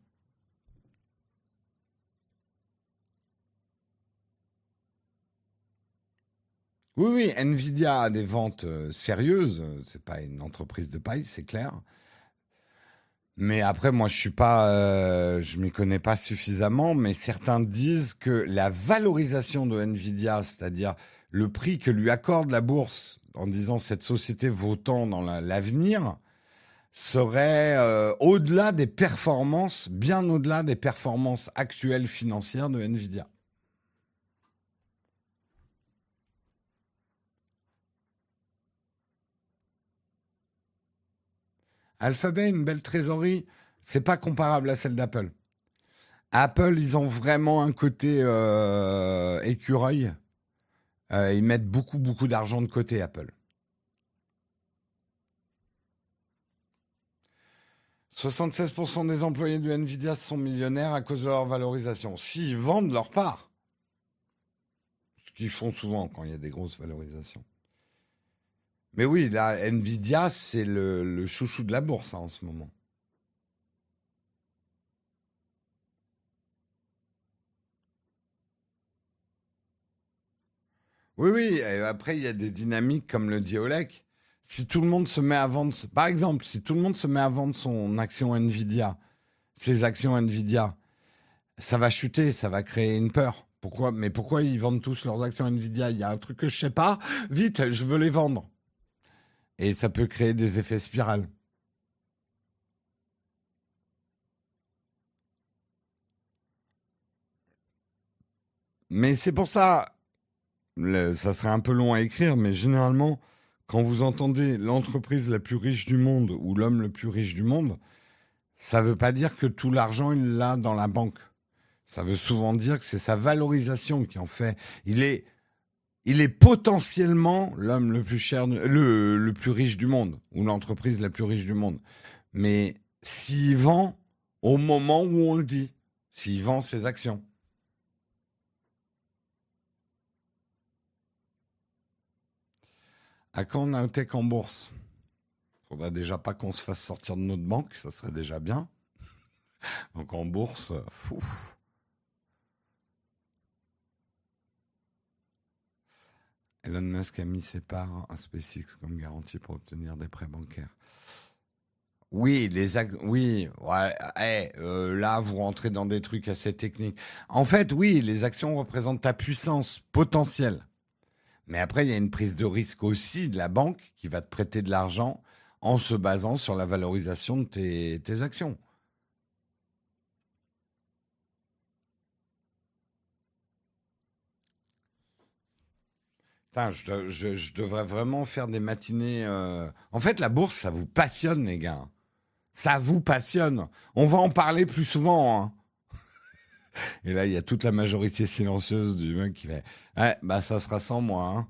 Oui, oui, Nvidia a des ventes euh, sérieuses. C'est pas une entreprise de paille, c'est clair. Mais après, moi, je suis pas, euh, je m'y connais pas suffisamment. Mais certains disent que la valorisation de Nvidia, c'est-à-dire le prix que lui accorde la bourse en disant cette société vaut tant dans la- l'avenir, serait euh, au-delà des performances, bien au-delà des performances actuelles financières de Nvidia. Alphabet, une belle trésorerie, c'est pas comparable à celle d'Apple. Apple, ils ont vraiment un côté euh, écureuil. Euh, ils mettent beaucoup, beaucoup d'argent de côté, Apple. soixante-seize pour cent des employés de Nvidia sont millionnaires à cause de leur valorisation. S'ils vendent leur part, ce qu'ils font souvent quand il y a des grosses valorisations. Mais oui, là, Nvidia, c'est le, le chouchou de la bourse hein, en ce moment. Oui, oui, et après, il y a des dynamiques, comme le dit Olek. Si tout le monde se met à vendre, par exemple, si tout le monde se met à vendre son action Nvidia, ses actions Nvidia, ça va chuter, ça va créer une peur. Pourquoi? Mais pourquoi ils vendent tous leurs actions Nvidia? Il y a un truc que je sais pas. Vite, je veux les vendre. Et ça peut créer des effets spirales. Mais c'est pour ça, le- ça serait un peu long à écrire, mais généralement, quand vous entendez l'entreprise la plus riche du monde ou l'homme le plus riche du monde, ça ne veut pas dire que tout l'argent, il l'a dans la banque. Ça veut souvent dire que c'est sa valorisation qui en fait. Il est, il est potentiellement l'homme le plus cher, le, le plus riche du monde, ou l'entreprise la plus riche du monde. Mais s'il vend au moment où on le dit, s'il vend ses actions. À quand Naotech en bourse? Faudrait déjà pas qu'on se fasse sortir de notre banque, ça serait déjà bien. Donc en bourse, fou. Elon Musk a mis ses parts à SpaceX comme garantie pour obtenir des prêts bancaires. Oui, les ac- oui, ouais, eh, euh, là vous rentrez dans des trucs assez techniques. En fait, oui, les actions représentent ta puissance potentielle. Mais après, il y a une prise de risque aussi de la banque qui va te prêter de l'argent en se basant sur la valorisation de tes, tes actions. Putain, je, de- je- je devrais vraiment faire des matinées. euh, En fait, la bourse, ça vous passionne, les gars. Ça vous passionne. On va en parler plus souvent. Hein. Et là, il y a toute la majorité silencieuse du mec qui fait ouais, bah ça sera sans moi. Hein.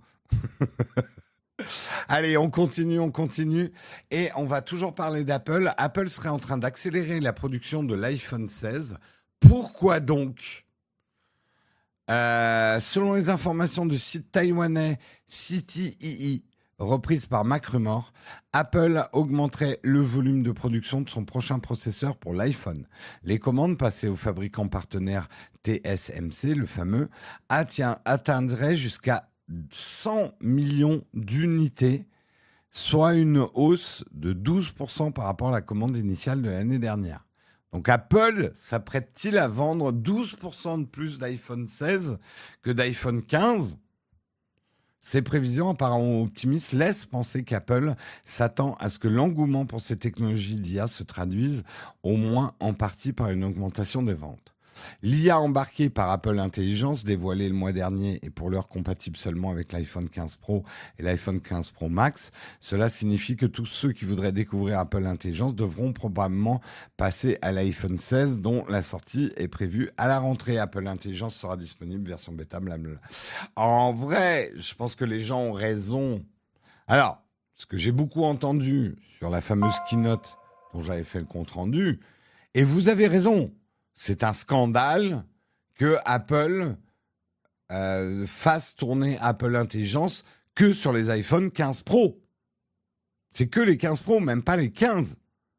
Allez, on continue, on continue. Et on va toujours parler d'Apple. Apple serait en train d'accélérer la production de l'iPhone seize. Pourquoi donc? Euh, selon les informations du site taïwanais C T I I, reprise par MacRumors, Apple augmenterait le volume de production de son prochain processeur pour l'iPhone. Les commandes passées au fabricant partenaire T S M C, le fameux, attient, atteindraient jusqu'à cent millions d'unités, soit une hausse de douze pour cent par rapport à la commande initiale de l'année dernière. Donc Apple s'apprête-t-il à vendre douze pour cent de plus d'iPhone seize que d'iPhone quinze ? Ces prévisions apparemment optimistes laissent penser qu'Apple s'attend à ce que l'engouement pour ces technologies d'I A se traduise au moins en partie par une augmentation des ventes. L'I A embarquée par Apple Intelligence, dévoilée le mois dernier et pour l'heure compatible seulement avec l'iPhone quinze Pro et l'iPhone quinze Pro Max, cela signifie que tous ceux qui voudraient découvrir Apple Intelligence devront probablement passer à l'iPhone seize, dont la sortie est prévue à la rentrée. Apple Intelligence sera disponible, version bêta, blablabla. En vrai, je pense que les gens ont raison. Alors, ce que j'ai beaucoup entendu sur la fameuse keynote dont j'avais fait le compte-rendu, et vous avez raison, c'est un scandale que Apple euh, fasse tourner Apple Intelligence que sur les iPhone quinze Pro. C'est que les quinze Pro, même pas les quinze.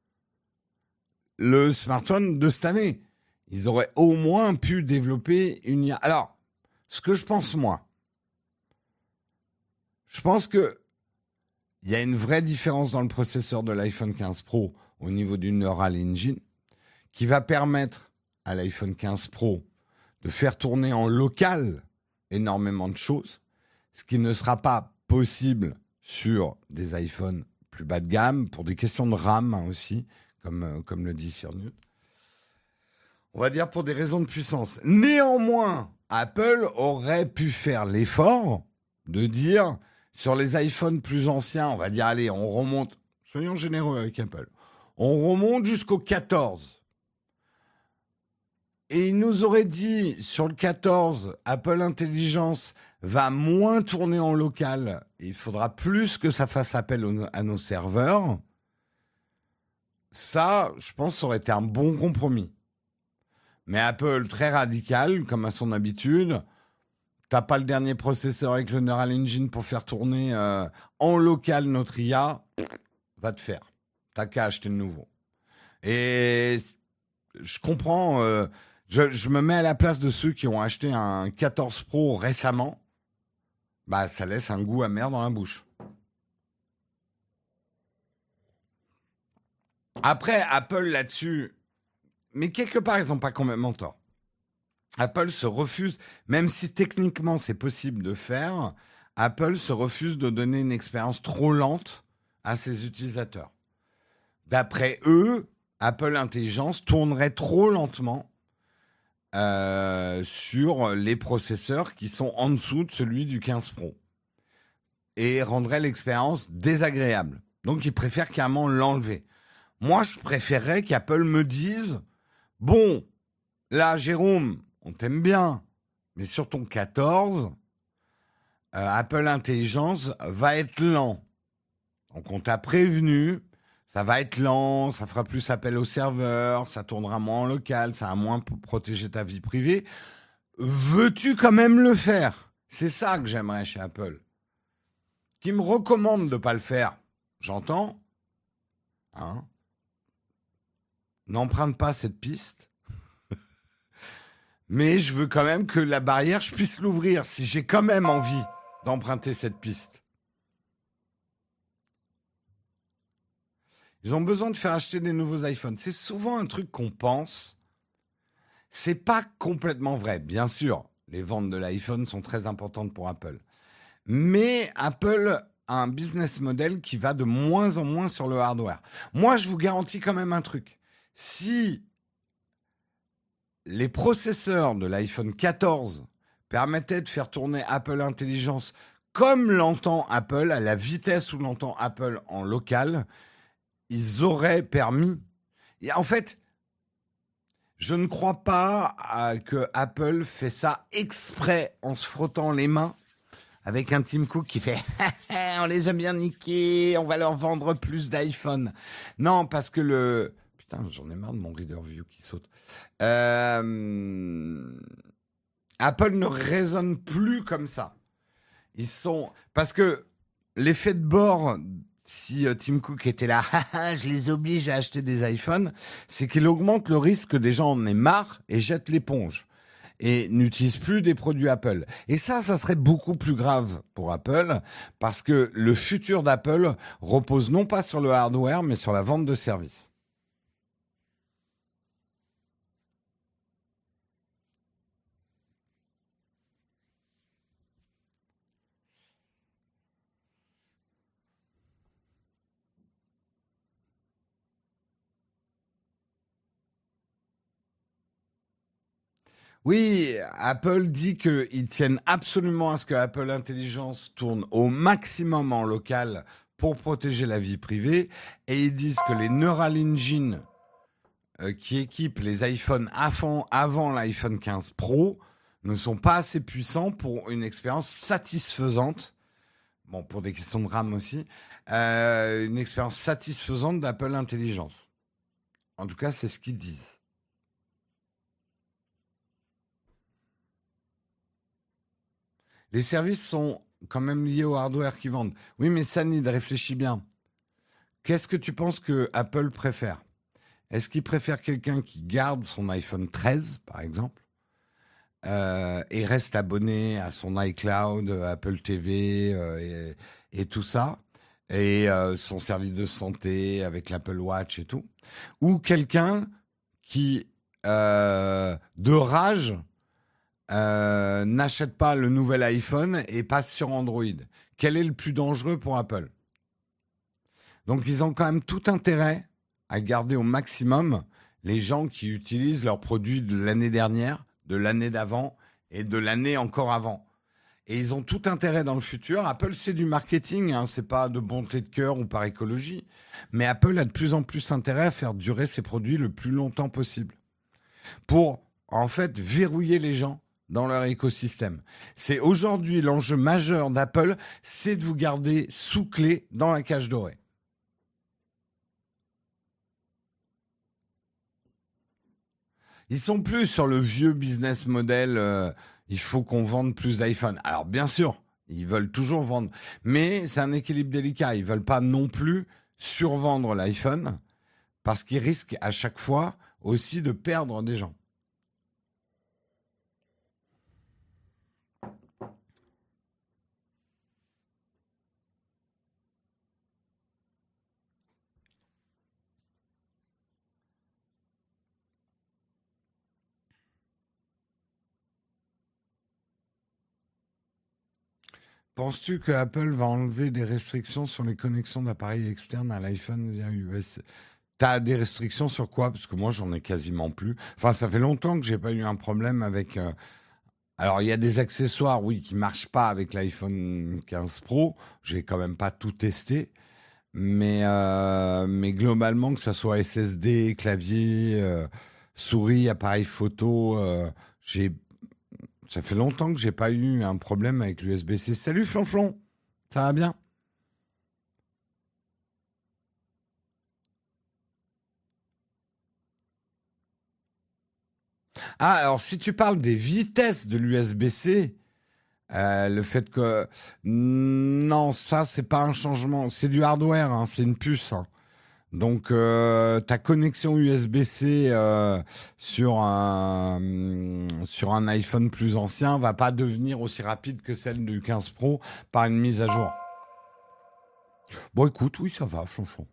Le smartphone de cette année. Ils auraient au moins pu développer une I A. Alors, ce que je pense, moi, je pense que il y a une vraie différence dans le processeur de l'iPhone quinze Pro au niveau du Neural Engine qui va permettre à l'iPhone quinze Pro de faire tourner en local énormément de choses, ce qui ne sera pas possible sur des iPhones plus bas de gamme, pour des questions de RAM hein, aussi, comme, euh, comme le dit Sir Newt. On va dire pour des raisons de puissance. Néanmoins, Apple aurait pu faire l'effort de dire, sur les iPhones plus anciens, on va dire, allez, on remonte, soyons généreux avec Apple, on remonte jusqu'au quatorze. Et il nous aurait dit, sur le quatorze, Apple Intelligence va moins tourner en local. Il faudra plus que ça fasse appel au, à nos serveurs. Ça, je pense, ça aurait été un bon compromis. Mais Apple, très radical, comme à son habitude, t'as pas le dernier processeur avec le Neural Engine pour faire tourner euh, en local notre I A, va te faire. T'as qu'à acheter le nouveau. Et je comprends... Euh, Je, je me mets à la place de ceux qui ont acheté un quatorze Pro récemment. Bah, ça laisse un goût amer dans la bouche. Après, Apple là-dessus, mais quelque part, ils n'ont pas complètement tort. Apple se refuse, même si techniquement c'est possible de faire, Apple se refuse de donner une expérience trop lente à ses utilisateurs. D'après eux, Apple Intelligence tournerait trop lentement Euh, sur les processeurs qui sont en dessous de celui du quinze Pro et rendrait l'expérience désagréable. Donc, ils préfèrent carrément l'enlever. Moi, je préférerais qu'Apple me dise « Bon, là, Jérôme, on t'aime bien, mais sur ton quatorze, euh, Apple Intelligence va être lent. Donc, on t'a prévenu, ça va être lent, ça fera plus appel au serveur, ça tournera moins en local, ça va moins pour protéger ta vie privée. Veux-tu quand même le faire ? C'est ça que j'aimerais chez Apple. Qui me recommande de ne pas le faire ? J'entends. Hein ? N'emprunte pas cette piste. Mais je veux quand même que la barrière, je puisse l'ouvrir si j'ai quand même envie d'emprunter cette piste. Ils ont besoin de faire acheter des nouveaux iPhones. C'est souvent un truc qu'on pense. C'est pas complètement vrai. Bien sûr, les ventes de l'iPhone sont très importantes pour Apple. Mais Apple a un business model qui va de moins en moins sur le hardware. Moi, je vous garantis quand même un truc. Si les processeurs de l'iPhone quatorze permettaient de faire tourner Apple Intelligence comme l'entend Apple, à la vitesse où l'entend Apple en local, ils auraient permis... Et en fait, je ne crois pas euh, que Apple fait ça exprès en se frottant les mains avec un Tim Cook qui fait « On les a bien niqués, on va leur vendre plus d'iPhone. » Non, parce que le... Putain, j'en ai marre de mon Reader View qui saute. Euh... Apple ne raisonne plus comme ça. Ils sont parce que l'effet de bord, si euh, Tim Cook était là, je les oblige à acheter des iPhones, c'est qu'il augmente le risque que des gens en aient marre et jettent l'éponge et n'utilisent plus des produits Apple. Et ça, ça serait beaucoup plus grave pour Apple parce que le futur d'Apple repose non pas sur le hardware, mais sur la vente de services. Oui, Apple dit qu'ils tiennent absolument à ce que Apple Intelligence tourne au maximum en local pour protéger la vie privée. Et ils disent que les Neural Engine euh, qui équipent les iPhones avant, avant l'iPhone quinze Pro ne sont pas assez puissants pour une expérience satisfaisante. Bon, pour des questions de RAM aussi. Euh, une expérience satisfaisante d'Apple Intelligence. En tout cas, c'est ce qu'ils disent. Les services sont quand même liés au hardware qu'ils vendent. Oui, mais Sanid, réfléchis bien. Qu'est-ce que tu penses que Apple préfère? Est-ce qu'il préfère quelqu'un qui garde son iPhone treize, par exemple, euh, et reste abonné à son iCloud, Apple T V euh, et, et tout ça, et euh, son service de santé avec l'Apple Watch et tout, ou quelqu'un qui, euh, de rage, euh, n'achète pas le nouvel iPhone et passe sur Android. Quel est le plus dangereux pour Apple? Donc, ils ont quand même tout intérêt à garder au maximum les gens qui utilisent leurs produits de l'année dernière, de l'année d'avant et de l'année encore avant. Et ils ont tout intérêt dans le futur. Apple, c'est du marketing, hein, c'est pas de bonté de cœur ou par écologie. Mais Apple a de plus en plus intérêt à faire durer ses produits le plus longtemps possible. Pour, en fait, verrouiller les gens dans leur écosystème. C'est aujourd'hui l'enjeu majeur d'Apple, c'est de vous garder sous clé dans la cage dorée. Ils sont plus sur le vieux business model, euh, il faut qu'on vende plus d'iPhone. Alors bien sûr, ils veulent toujours vendre, mais c'est un équilibre délicat. Ils veulent pas non plus survendre l'iPhone parce qu'ils risquent à chaque fois aussi de perdre des gens. Penses-tu que Apple va enlever des restrictions sur les connexions d'appareils externes à l'iPhone via U S B? T'as des restrictions sur quoi? Parce que moi, j'en ai quasiment plus. Enfin, ça fait longtemps que j'ai pas eu un problème avec. euh, Alors, il y a des accessoires, oui, qui marchent pas avec l'iPhone quinze Pro. J'ai quand même pas tout testé. Mais, euh, mais globalement, que ça soit S S D, clavier, euh, souris, appareil photo, euh, j'ai ça fait longtemps que j'ai pas eu un problème avec l'U S B-C. Salut Flonflon, ça va bien? Ah, alors si tu parles des vitesses de l'U S B-C, euh, le fait que... Non, ça, c'est pas un changement. C'est du hardware, hein, c'est une puce, hein. Donc, euh, ta connexion U S B-C euh, sur un sur un iPhone plus ancien va pas devenir aussi rapide que celle du quinze Pro par une mise à jour. Bon, écoute, oui, ça va, Flonflon.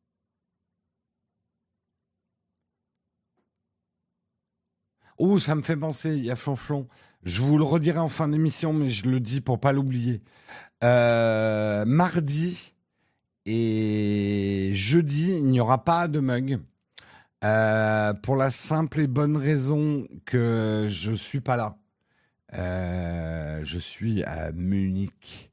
Oh, ça me fait penser, il y a Flonflon. Je vous le redirai en fin d'émission, mais je le dis pour pas l'oublier. Euh, mardi et jeudi, il n'y aura pas de mug. Euh, pour la simple et bonne raison que je suis pas là. Euh, je suis à Munich.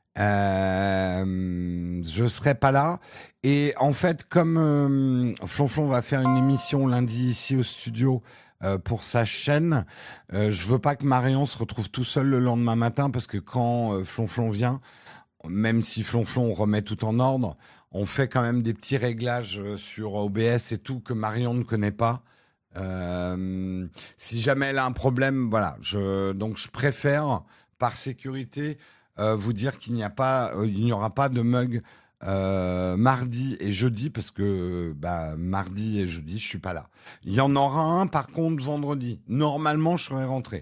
Euh, je serai pas là. Et en fait, comme euh, Flonflon va faire une émission lundi ici au studio euh, pour sa chaîne, euh, je veux pas que Marion se retrouve tout seul le lendemain matin parce que quand euh, Flonflon vient, même si Flonflon remet tout en ordre, on fait quand même des petits réglages euh, sur O B S et tout que Marion ne connaît pas. Euh, si jamais elle a un problème, voilà. Je, donc je préfère, par sécurité, euh, vous dire qu'il n'y a pas, euh, il n'y aura pas de mug euh, mardi et jeudi parce que bah, mardi et jeudi, je suis pas là. Il y en aura un par contre vendredi. Normalement, je serai rentré.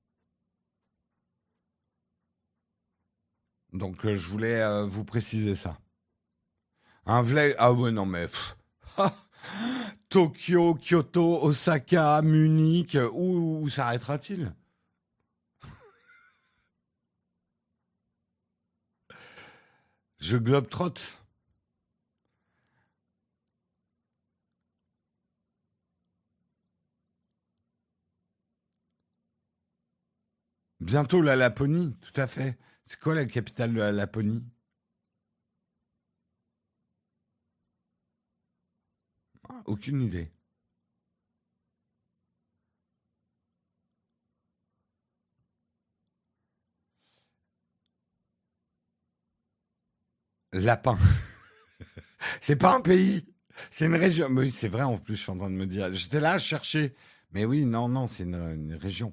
Donc euh, je voulais euh, vous préciser ça. Un vrai, ah ouais non mais pff. Tokyo, Kyoto, Osaka, Munich, où, où s'arrêtera-t-il? Je globe-trotte. Bientôt la Laponie, tout à fait. C'est quoi la capitale de la Laponie? Ah, aucune idée. Lapin. C'est pas un pays. C'est une région. Mais oui, c'est vrai en plus, je suis en train de me dire. J'étais là à chercher. Mais oui, non, non, c'est une, une région.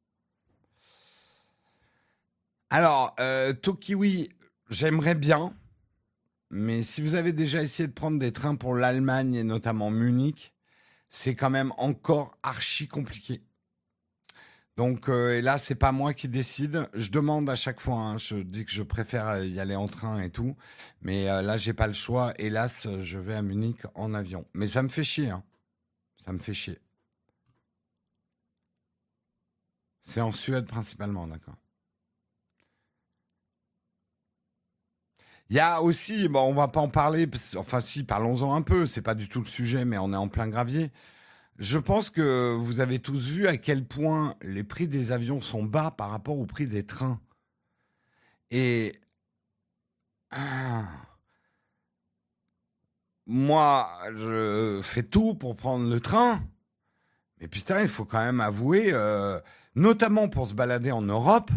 Alors, euh, Tokiwi, j'aimerais bien. Mais si vous avez déjà essayé de prendre des trains pour l'Allemagne et notamment Munich, c'est quand même encore archi compliqué. Donc euh, et là, c'est pas moi qui décide. Je demande à chaque fois. Hein, je dis que je préfère y aller en train et tout, mais euh, là, j'ai pas le choix. Hélas, je vais à Munich en avion. Mais ça me fait chier. Hein. Ça me fait chier. C'est en Suède principalement, d'accord. Il y a aussi, bon, on va pas en parler. Parce- enfin, si, parlons-en un peu. C'est pas du tout le sujet, mais on est en plein gravier. Je pense que vous avez tous vu à quel point les prix des avions sont bas par rapport au prix des trains. Et ah, moi, je fais tout pour prendre le train. Mais putain, il faut quand même avouer, euh, notamment pour se balader en Europe,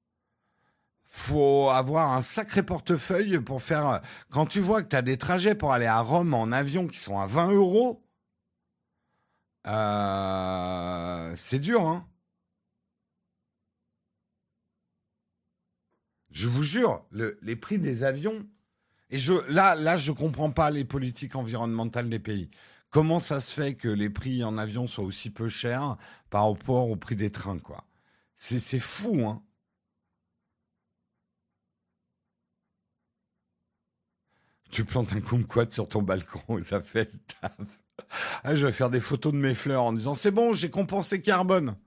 faut avoir un sacré portefeuille pour faire. Quand tu vois que tu as des trajets pour aller à Rome en avion qui sont à vingt euros, euh, c'est dur, hein. Je vous jure, le- les prix des avions. Et je, là, là, je comprends pas les politiques environnementales des pays. Comment ça se fait que les prix en avion soient aussi peu chers par rapport au prix des trains, quoi? C'est, c'est fou, hein. Tu plantes un kumquat sur ton balcon et ça fait le taf. Ah, je vais faire des photos de mes fleurs en disant c'est bon, j'ai compensé carbone.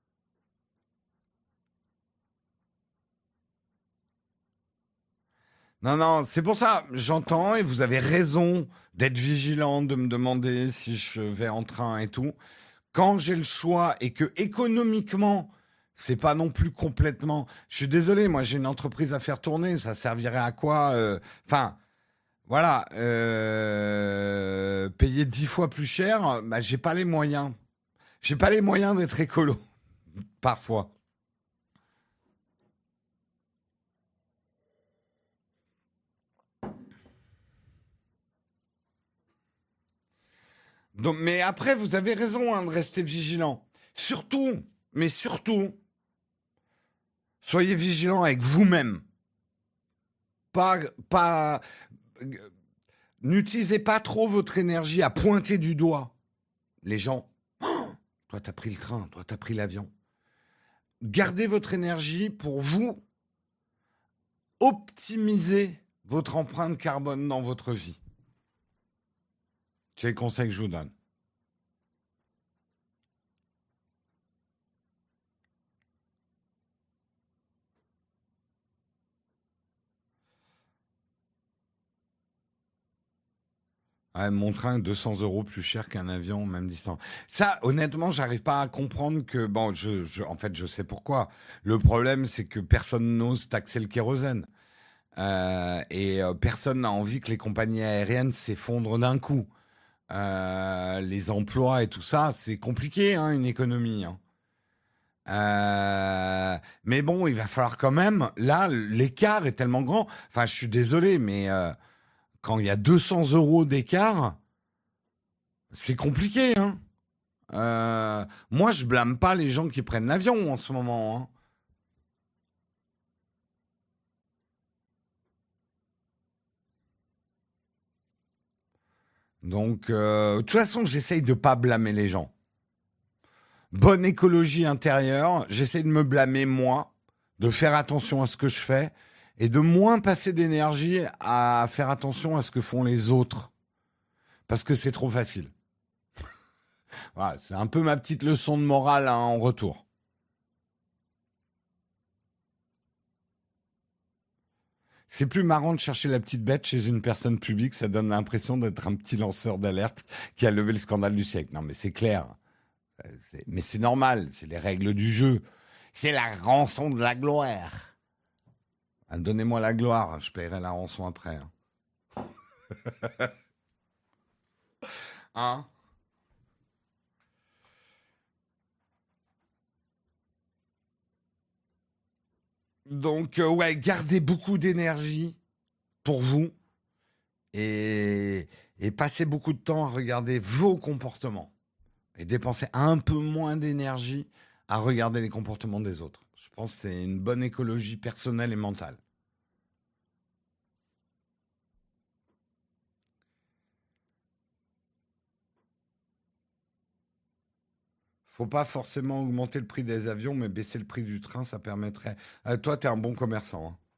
Non, non, c'est pour ça, j'entends et vous avez raison d'être vigilant, de me demander si je vais en train et tout. Quand j'ai le choix et que économiquement, c'est pas non plus complètement. Je suis désolé, moi j'ai une entreprise à faire tourner, ça servirait à quoi euh, Enfin, voilà, euh, payer dix fois plus cher, bah, j'ai pas les moyens. J'ai pas les moyens d'être écolo, parfois. Donc, mais après, vous avez raison hein, de rester vigilant. Surtout, mais surtout, soyez vigilant avec vous-même. Pas, pas, euh, n'utilisez pas trop votre énergie à pointer du doigt les gens. Oh, toi, t'as pris le train, toi, t'as pris l'avion. Gardez votre énergie pour vous optimiser votre empreinte carbone dans votre vie. C'est le conseil que je vous donne. Ouais, mon train, deux cents euros plus cher qu'un avion, même distance. Ça, honnêtement, j'arrive pas à comprendre que, bon, je, je, en fait, je sais pourquoi. Le problème, c'est que personne n'ose taxer le kérosène. Euh, et euh, personne n'a envie que les compagnies aériennes s'effondrent d'un coup. Euh, les emplois et tout ça, c'est compliqué, hein, une économie. Hein. Euh, mais bon, il va falloir quand même. Là, l'écart est tellement grand. Enfin, je suis désolé, mais euh, quand il y a deux cents euros d'écart, c'est compliqué, hein. Euh, moi, je blâme pas les gens qui prennent l'avion en ce moment, hein. Donc, euh, de toute façon, j'essaye de pas blâmer les gens. Bonne écologie intérieure, j'essaye de me blâmer moi, de faire attention à ce que je fais et de moins passer d'énergie à faire attention à ce que font les autres. Parce que c'est trop facile. Voilà, c'est un peu ma petite leçon de morale, hein, en retour. C'est plus marrant de chercher la petite bête chez une personne publique, ça donne l'impression d'être un petit lanceur d'alerte qui a levé le scandale du siècle. Non, mais c'est clair. Euh, c'est- Mais c'est normal, c'est les règles du jeu. C'est la rançon de la gloire. Ah, donnez-moi la gloire, je paierai la rançon après, hein. Hein. Donc, euh, ouais, gardez beaucoup d'énergie pour vous et, et passez beaucoup de temps à regarder vos comportements et dépensez un peu moins d'énergie à regarder les comportements des autres. Je pense que c'est une bonne écologie personnelle et mentale. Faut pas forcément augmenter le prix des avions, mais baisser le prix du train, ça permettrait. Euh, toi, tu es un bon commerçant, hein.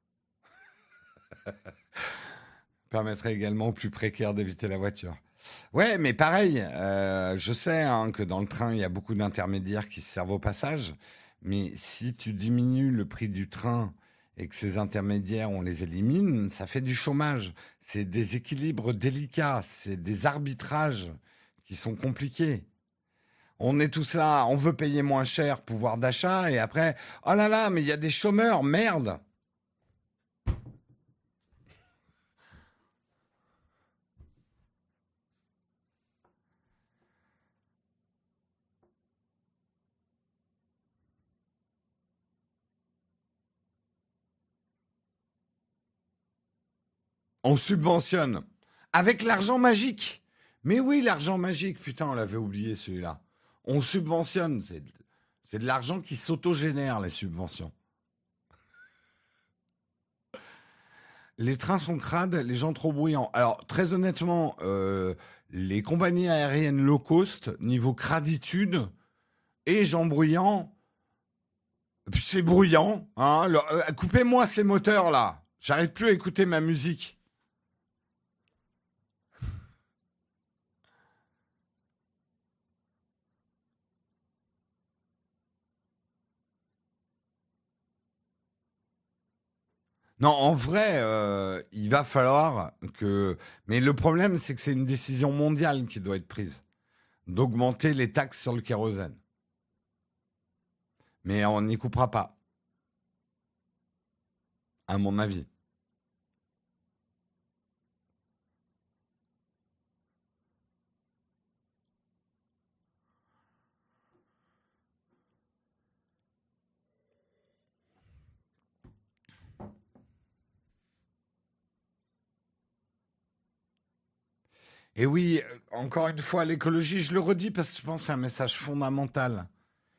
Permettrait également aux plus précaires d'éviter la voiture. Ouais, mais pareil, euh, je sais, hein, que dans le train, il y a beaucoup d'intermédiaires qui se servent au passage. Mais si tu diminues le prix du train et que ces intermédiaires, on les élimine, ça fait du chômage. C'est des équilibres délicats, c'est des arbitrages qui sont compliqués. On est tous là, on veut payer moins cher, pouvoir d'achat, et après, oh là là, mais il y a des chômeurs, merde. On subventionne. Avec l'argent magique. Mais oui, l'argent magique, putain, on l'avait oublié celui-là. On subventionne. C'est de, c'est de l'argent qui s'autogénère, les subventions. Les trains sont crades, les gens trop bruyants. Alors, très honnêtement, euh, les compagnies aériennes low cost, niveau craditude et gens bruyants, c'est bruyant. Hein, le- euh, coupez-moi ces moteurs-là. J'arrive plus à écouter ma musique. Non, en vrai, euh, il va falloir que. Mais le problème, c'est que c'est une décision mondiale qui doit être prise, d'augmenter les taxes sur le kérosène. Mais on n'y coupera pas, à mon avis. Et oui, euh, encore une fois, l'écologie, je le redis parce que je pense que c'est un message fondamental.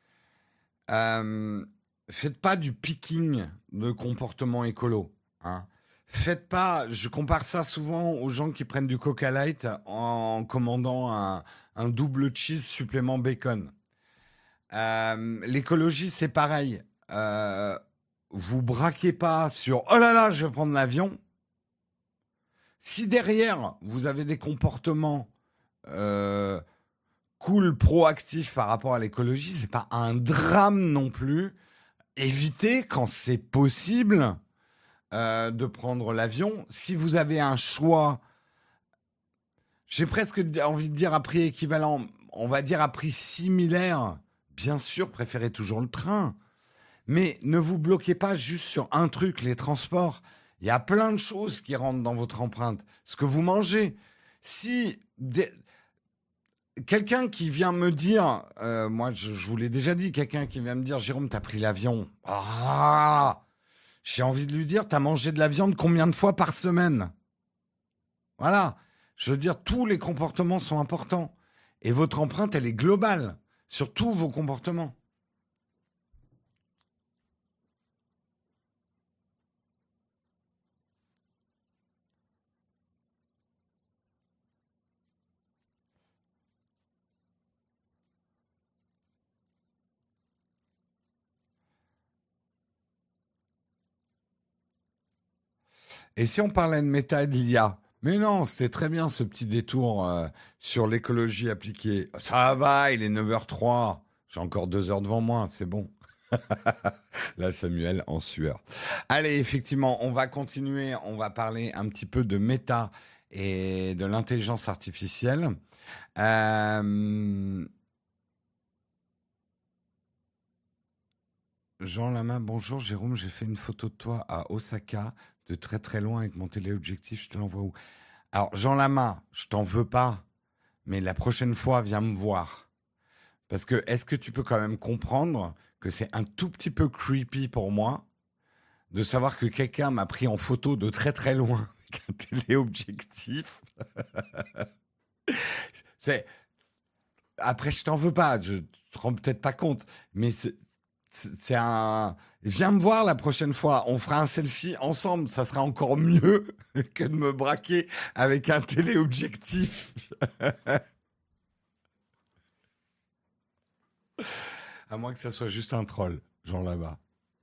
Euh, Faites pas du picking de comportement écolo, hein. Faites pas, je compare ça souvent aux gens qui prennent du Coca Light en commandant un, un double cheese supplément bacon. Euh, l'écologie, c'est pareil. Euh, vous braquez pas sur oh là là, je vais prendre l'avion. Si derrière vous avez des comportements euh, cool, proactifs par rapport à l'écologie, c'est pas un drame non plus. Évitez quand c'est possible euh, de prendre l'avion. Si vous avez un choix, j'ai presque envie de dire à prix équivalent, on va dire à prix similaire. Bien sûr, préférez toujours le train. Mais ne vous bloquez pas juste sur un truc, les transports. Il y a plein de choses qui rentrent dans votre empreinte. Ce que vous mangez. Si des- quelqu'un qui vient me dire, euh, moi je, je vous l'ai déjà dit, quelqu'un qui vient me dire, Jérôme, t'as pris l'avion. Ah, j'ai envie de lui dire, t'as mangé de la viande combien de fois par semaine? Voilà. Je veux dire, tous les comportements sont importants. Et votre empreinte, elle est globale sur tous vos comportements. Et si on parlait de méta et de l'I A? Mais non, c'était très bien ce petit détour euh, sur l'écologie appliquée. Ça va, il est neuf heures trois. J'ai encore deux heures devant moi, c'est bon. Là, Samuel en sueur. Allez, effectivement, on va continuer. On va parler un petit peu de méta et de l'intelligence artificielle. Euh... Jean Lama, bonjour Jérôme, j'ai fait une photo de toi à Osaka, de très très loin avec mon téléobjectif, je te l'envoie où? Alors Jean Lama, je t'en veux pas, mais la prochaine fois, viens me voir. Parce que est-ce que tu peux quand même comprendre que c'est un tout petit peu creepy pour moi de savoir que quelqu'un m'a pris en photo de très très loin avec un téléobjectif? C'est... Après, je t'en veux pas, je te rends peut-être pas compte, mais c'est... C'est un... Viens me voir la prochaine fois, on fera un selfie ensemble, ça sera encore mieux que de me braquer avec un téléobjectif. À moins que ça soit juste un troll, genre là-bas.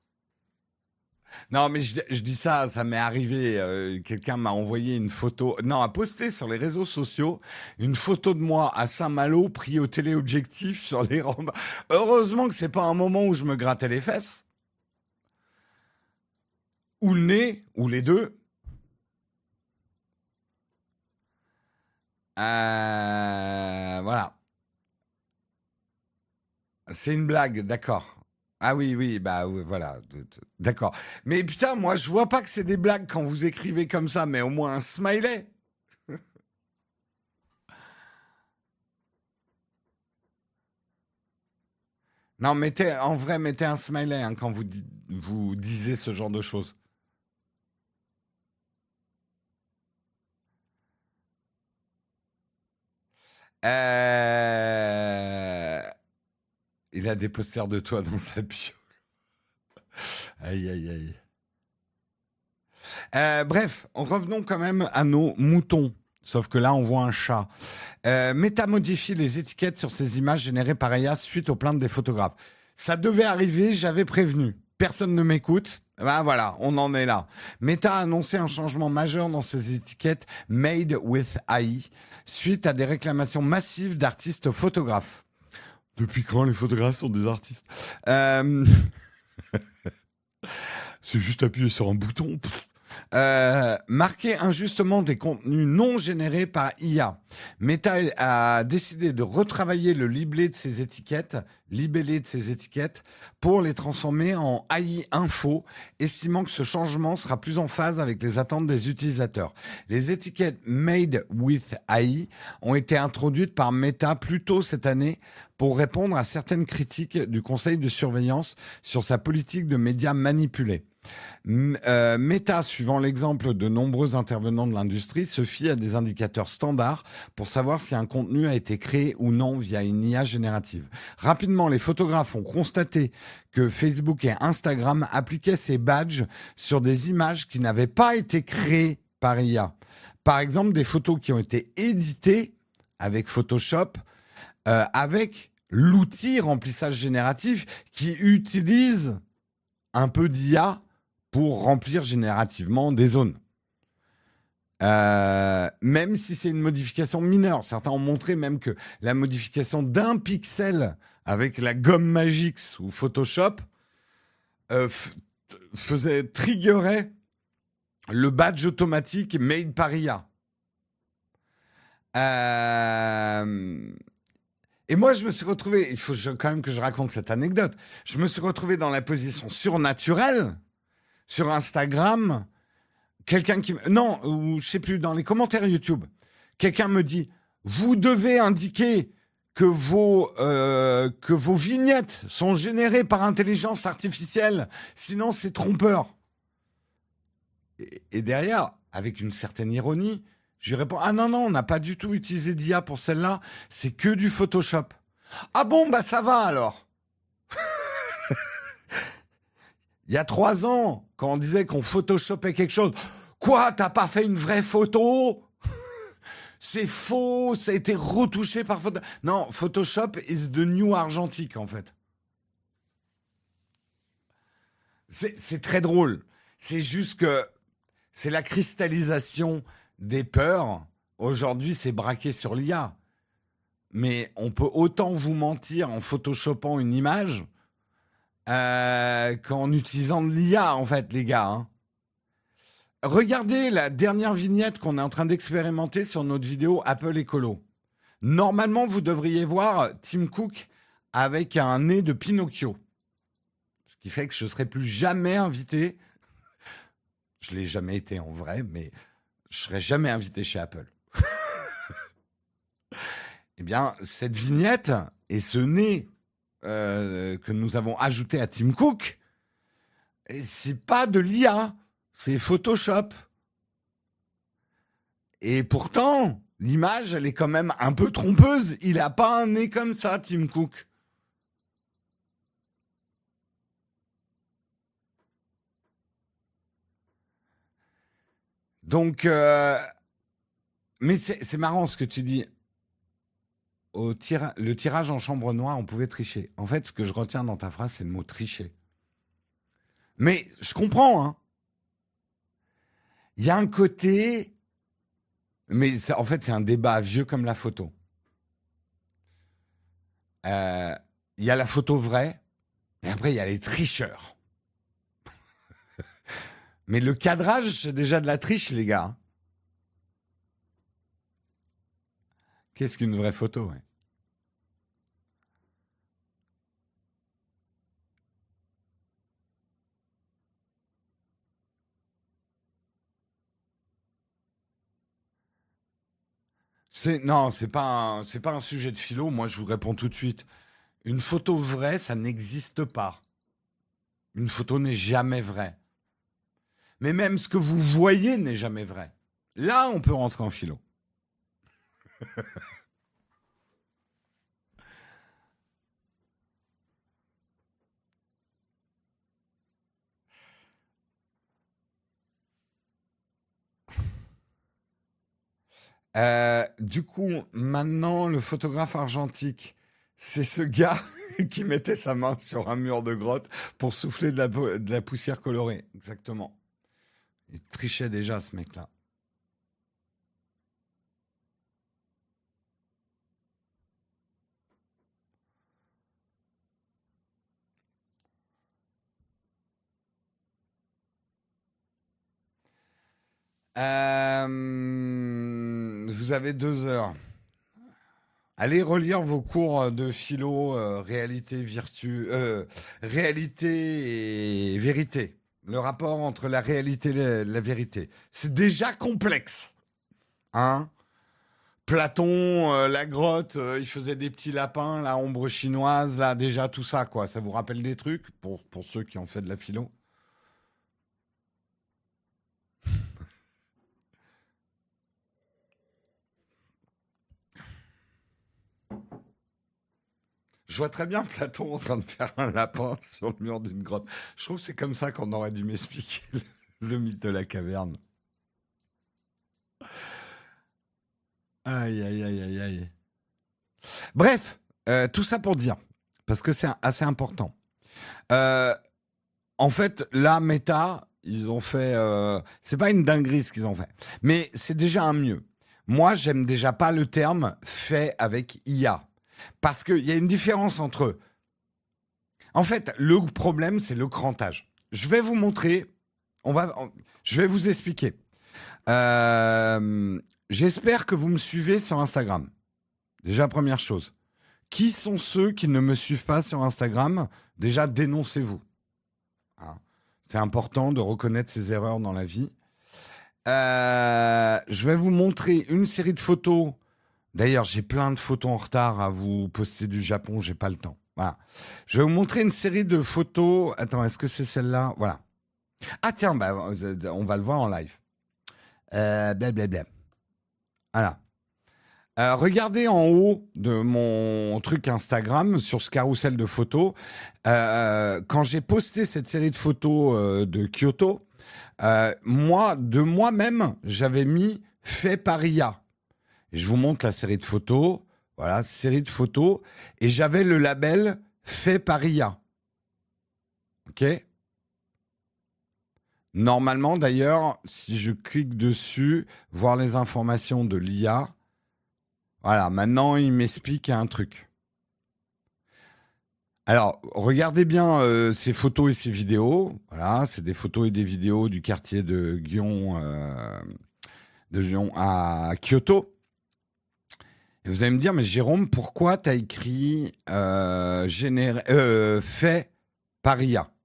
Non, mais je, je dis ça, ça m'est arrivé. euh, quelqu'un m'a envoyé une photo, non, a posté sur les réseaux sociaux une photo de moi à Saint-Malo pris au téléobjectif sur les rampes. Heureusement que c'est pas un moment où je me grattais les fesses. Ou le nez, ou les deux. Euh, voilà. C'est une blague, d'accord. Ah oui, oui, bah oui, voilà, d- d- d'accord. Mais putain, moi, je vois pas que c'est des blagues quand vous écrivez comme ça, mais au moins un smiley. Non, mettez, en vrai, mettez un smiley hein, quand vous, di- vous disiez ce genre de choses. Euh, Il a des posters de toi dans sa bio. Aïe, aïe, aïe. Euh, bref, revenons quand même à nos moutons. Sauf que là, on voit un chat. Euh, Meta modifie les étiquettes sur ces images générées par I A suite aux plaintes des photographes. Ça devait arriver, j'avais prévenu. Personne ne m'écoute. Ben voilà, on en est là. Meta a annoncé un changement majeur dans ses étiquettes Made with A I suite à des réclamations massives d'artistes photographes. Depuis quand les photographes sont des artistes? euh... C'est juste appuyer sur un bouton. Euh, marquer injustement des contenus non générés par I A. Meta a décidé de retravailler le libellé de ses étiquettes, libellé de ses étiquettes, pour les transformer en A I info, estimant que ce changement sera plus en phase avec les attentes des utilisateurs. Les étiquettes Made with A I ont été introduites par Meta plus tôt cette année pour répondre à certaines critiques du conseil de surveillance sur sa politique de médias manipulés. M- euh, Meta, suivant l'exemple de nombreux intervenants de l'industrie, se fie à des indicateurs standards pour savoir si un contenu a été créé ou non via une I A générative. Rapidement, les photographes ont constaté que Facebook et Instagram appliquaient ces badges sur des images qui n'avaient pas été créées par I A. Par exemple, des photos qui ont été éditées avec Photoshop, euh, avec l'outil remplissage génératif qui utilise un peu d'I A pour remplir générativement des zones. Euh, même si c'est une modification mineure. Certains ont montré même que la modification d'un pixel avec la gomme Magix ou Photoshop euh, f- faisait triggerait le badge automatique made par I A. Euh, Et moi, je me suis retrouvé, il faut quand même que je raconte cette anecdote, je me suis retrouvé dans la position surnaturelle sur Instagram, quelqu'un qui... Non, ou je sais plus, dans les commentaires YouTube, quelqu'un me dit, vous devez indiquer que vos, euh, que vos vignettes sont générées par intelligence artificielle, sinon c'est trompeur. Et, et derrière, avec une certaine ironie, Je lui réponds, ah non, non, on n'a pas du tout utilisé d'I A pour celle-là, c'est que du Photoshop. Ah bon, bah ça va alors. Il y a trois ans, quand on disait qu'on photoshopait quelque chose, quoi, t'as pas fait une vraie photo? C'est faux, ça a été retouché par Photoshop. Non, Photoshop is the new argentique, en fait. C'est, c'est très drôle. C'est juste que c'est la cristallisation des peurs. Aujourd'hui, c'est braqué sur l'I A. Mais on peut autant vous mentir en photoshopant une image euh, qu'en utilisant de l'I A, en fait, les gars. Hein. Regardez la dernière vignette qu'on est en train d'expérimenter sur notre vidéo Apple Écolo. Normalement, vous devriez voir Tim Cook avec un nez de Pinocchio. Ce qui fait que je ne serai plus jamais invité. Je ne l'ai jamais été en vrai, mais je ne serai jamais invité chez Apple. Eh bien, cette vignette et ce nez euh, que nous avons ajouté à Tim Cook, c'est pas de l'I A, c'est Photoshop. Et pourtant, l'image, elle est quand même un peu trompeuse. Il n'a pas un nez comme ça, Tim Cook. Donc, euh, mais c'est, c'est marrant ce que tu dis. Au tira- le tirage en chambre noire, on pouvait tricher. En fait, ce que je retiens dans ta phrase, c'est le mot tricher. Mais je comprends, hein. Il y a un côté... Mais c'est- en fait, c'est un débat vieux comme la photo. Euh, Il y a la photo vraie, et après, il y a les tricheurs. Mais le cadrage, c'est déjà de la triche, les gars. Qu'est-ce qu'une vraie photo, ouais. C'est, non, c'est pas un, c'est pas un sujet de philo. Moi, je vous réponds tout de suite. Une photo vraie, ça n'existe pas. Une photo n'est jamais vraie. Mais même ce que vous voyez n'est jamais vrai. Là, on peut rentrer en philo. Euh, du coup, maintenant, le photographe argentique, c'est ce gars qui mettait sa main sur un mur de grotte pour souffler de la, de la poussière colorée. Exactement. Il trichait déjà, ce mec-là. Euh, vous avez deux heures. Allez relire vos cours de philo, euh, réalité, virtu, euh, réalité et vérité. Le rapport entre la réalité et la, la vérité. C'est déjà complexe. Hein? Platon, euh, la grotte, euh, il faisait des petits lapins, la ombre chinoise, là, déjà tout ça, quoi. Ça vous rappelle des trucs pour, pour ceux qui ont fait de la philo? Je vois très bien Platon en train de faire un lapin sur le mur d'une grotte. Je trouve que c'est comme ça qu'on aurait dû m'expliquer le, le mythe de la caverne. Aïe, aïe, aïe, aïe, aïe. Bref, euh, tout ça pour dire, parce que c'est assez important. Euh, en fait, la méta, ils ont fait... Euh, c'est pas une dinguerie ce qu'ils ont fait, mais c'est déjà un mieux. Moi, j'aime déjà pas le terme fait avec I A. Parce qu'il y a une différence entre... En fait, le problème, c'est le crantage. Je vais vous montrer... On va, on- je vais vous expliquer. Euh, J'espère que vous me suivez sur Instagram. Déjà, première chose. Qui sont ceux qui ne me suivent pas sur Instagram? Déjà, dénoncez-vous. Hein. C'est important de reconnaître ses erreurs dans la vie. Euh, je vais vous montrer une série de photos. D'ailleurs, j'ai plein de photos en retard à vous poster du Japon, j'ai pas le temps. Voilà. Je vais vous montrer une série de photos. Attends, est-ce que c'est celle-là? Voilà. Ah tiens, bah, on va le voir en live. Euh, blablabla. Voilà. Euh, regardez en haut de mon truc Instagram sur ce carrousel de photos. Euh, quand j'ai posté cette série de photos euh, de Kyoto, euh, moi, de moi-même, j'avais mis fait par I A. Et je vous montre la série de photos. Voilà, série de photos. Et j'avais le label fait par I A. OK? Normalement, d'ailleurs, si je clique dessus, voir les informations de l'I A, voilà, maintenant, il m'explique un truc. Alors, regardez bien euh, ces photos et ces vidéos. Voilà, c'est des photos et des vidéos du quartier de Gion, euh, de Gion à Kyoto. Et vous allez me dire, mais Jérôme, pourquoi tu as écrit euh, généré, euh, fait par I A?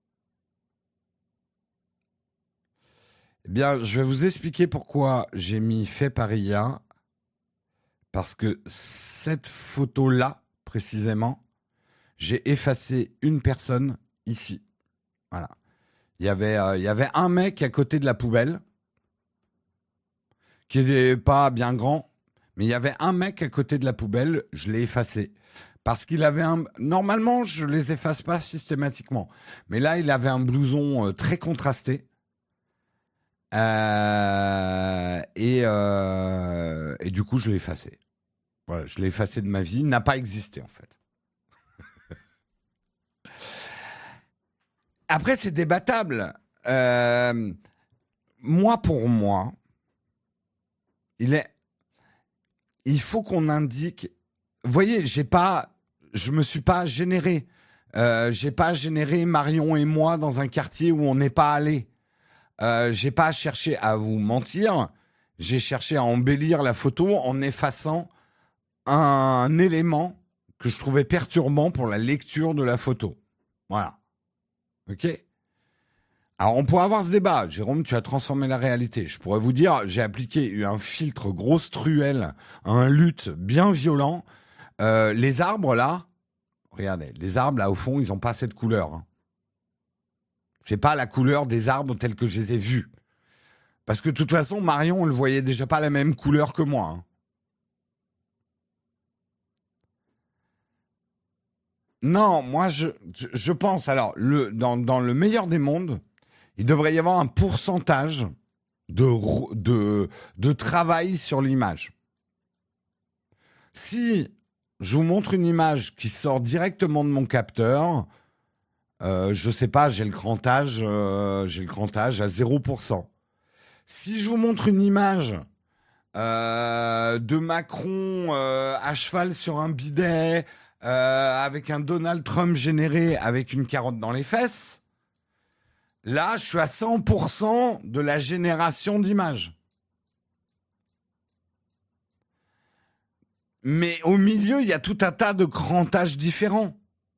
Eh bien, je vais vous expliquer pourquoi j'ai mis fait par I A. Parce que cette photo-là, précisément, j'ai effacé une personne ici. Voilà. Il y avait, euh, il y avait un mec à côté de la poubelle, qui n'est pas bien grand, mais il y avait un mec à côté de la poubelle, je l'ai effacé. Parce qu'il avait un... Normalement, je les efface pas systématiquement. Mais là, il avait un blouson euh, très contrasté. Euh, et, euh, et du coup, je l'ai effacé. Voilà, je l'ai effacé de ma vie. Il n'a pas existé, en fait. Après, c'est débattable. Euh, moi, pour moi, il est, il faut qu'on indique. Vous voyez, j'ai pas, je me suis pas généré. Euh, j'ai pas généré Marion et moi dans un quartier où on n'est pas allé. Euh, j'ai pas cherché à vous mentir. J'ai cherché à embellir la photo en effaçant un élément que je trouvais perturbant pour la lecture de la photo. Voilà. Ok. Alors, on pourrait avoir ce débat. Jérôme, tu as transformé la réalité. Je pourrais vous dire, j'ai appliqué un filtre grosse truelle, un lutte bien violent. Euh, les arbres, là, regardez, les arbres, là, au fond, ils n'ont pas cette couleur. Hein. C'est pas la couleur des arbres tels que je les ai vus. Parce que de toute façon, Marion, on le voyait déjà pas la même couleur que moi. Hein. Non, moi, je, je pense, alors, le, dans, dans le meilleur des mondes, il devrait y avoir un pourcentage de, de, de travail sur l'image. Si je vous montre une image qui sort directement de mon capteur, euh, je sais pas, j'ai le crantage, euh, j'ai le crantage à zéro pour cent. Si je vous montre une image euh, de Macron euh, à cheval sur un bidet, euh, avec un Donald Trump généré avec une carotte dans les fesses, là, je suis à cent pour cent de la génération d'images. Mais au milieu, il y a tout un tas de crantages différents.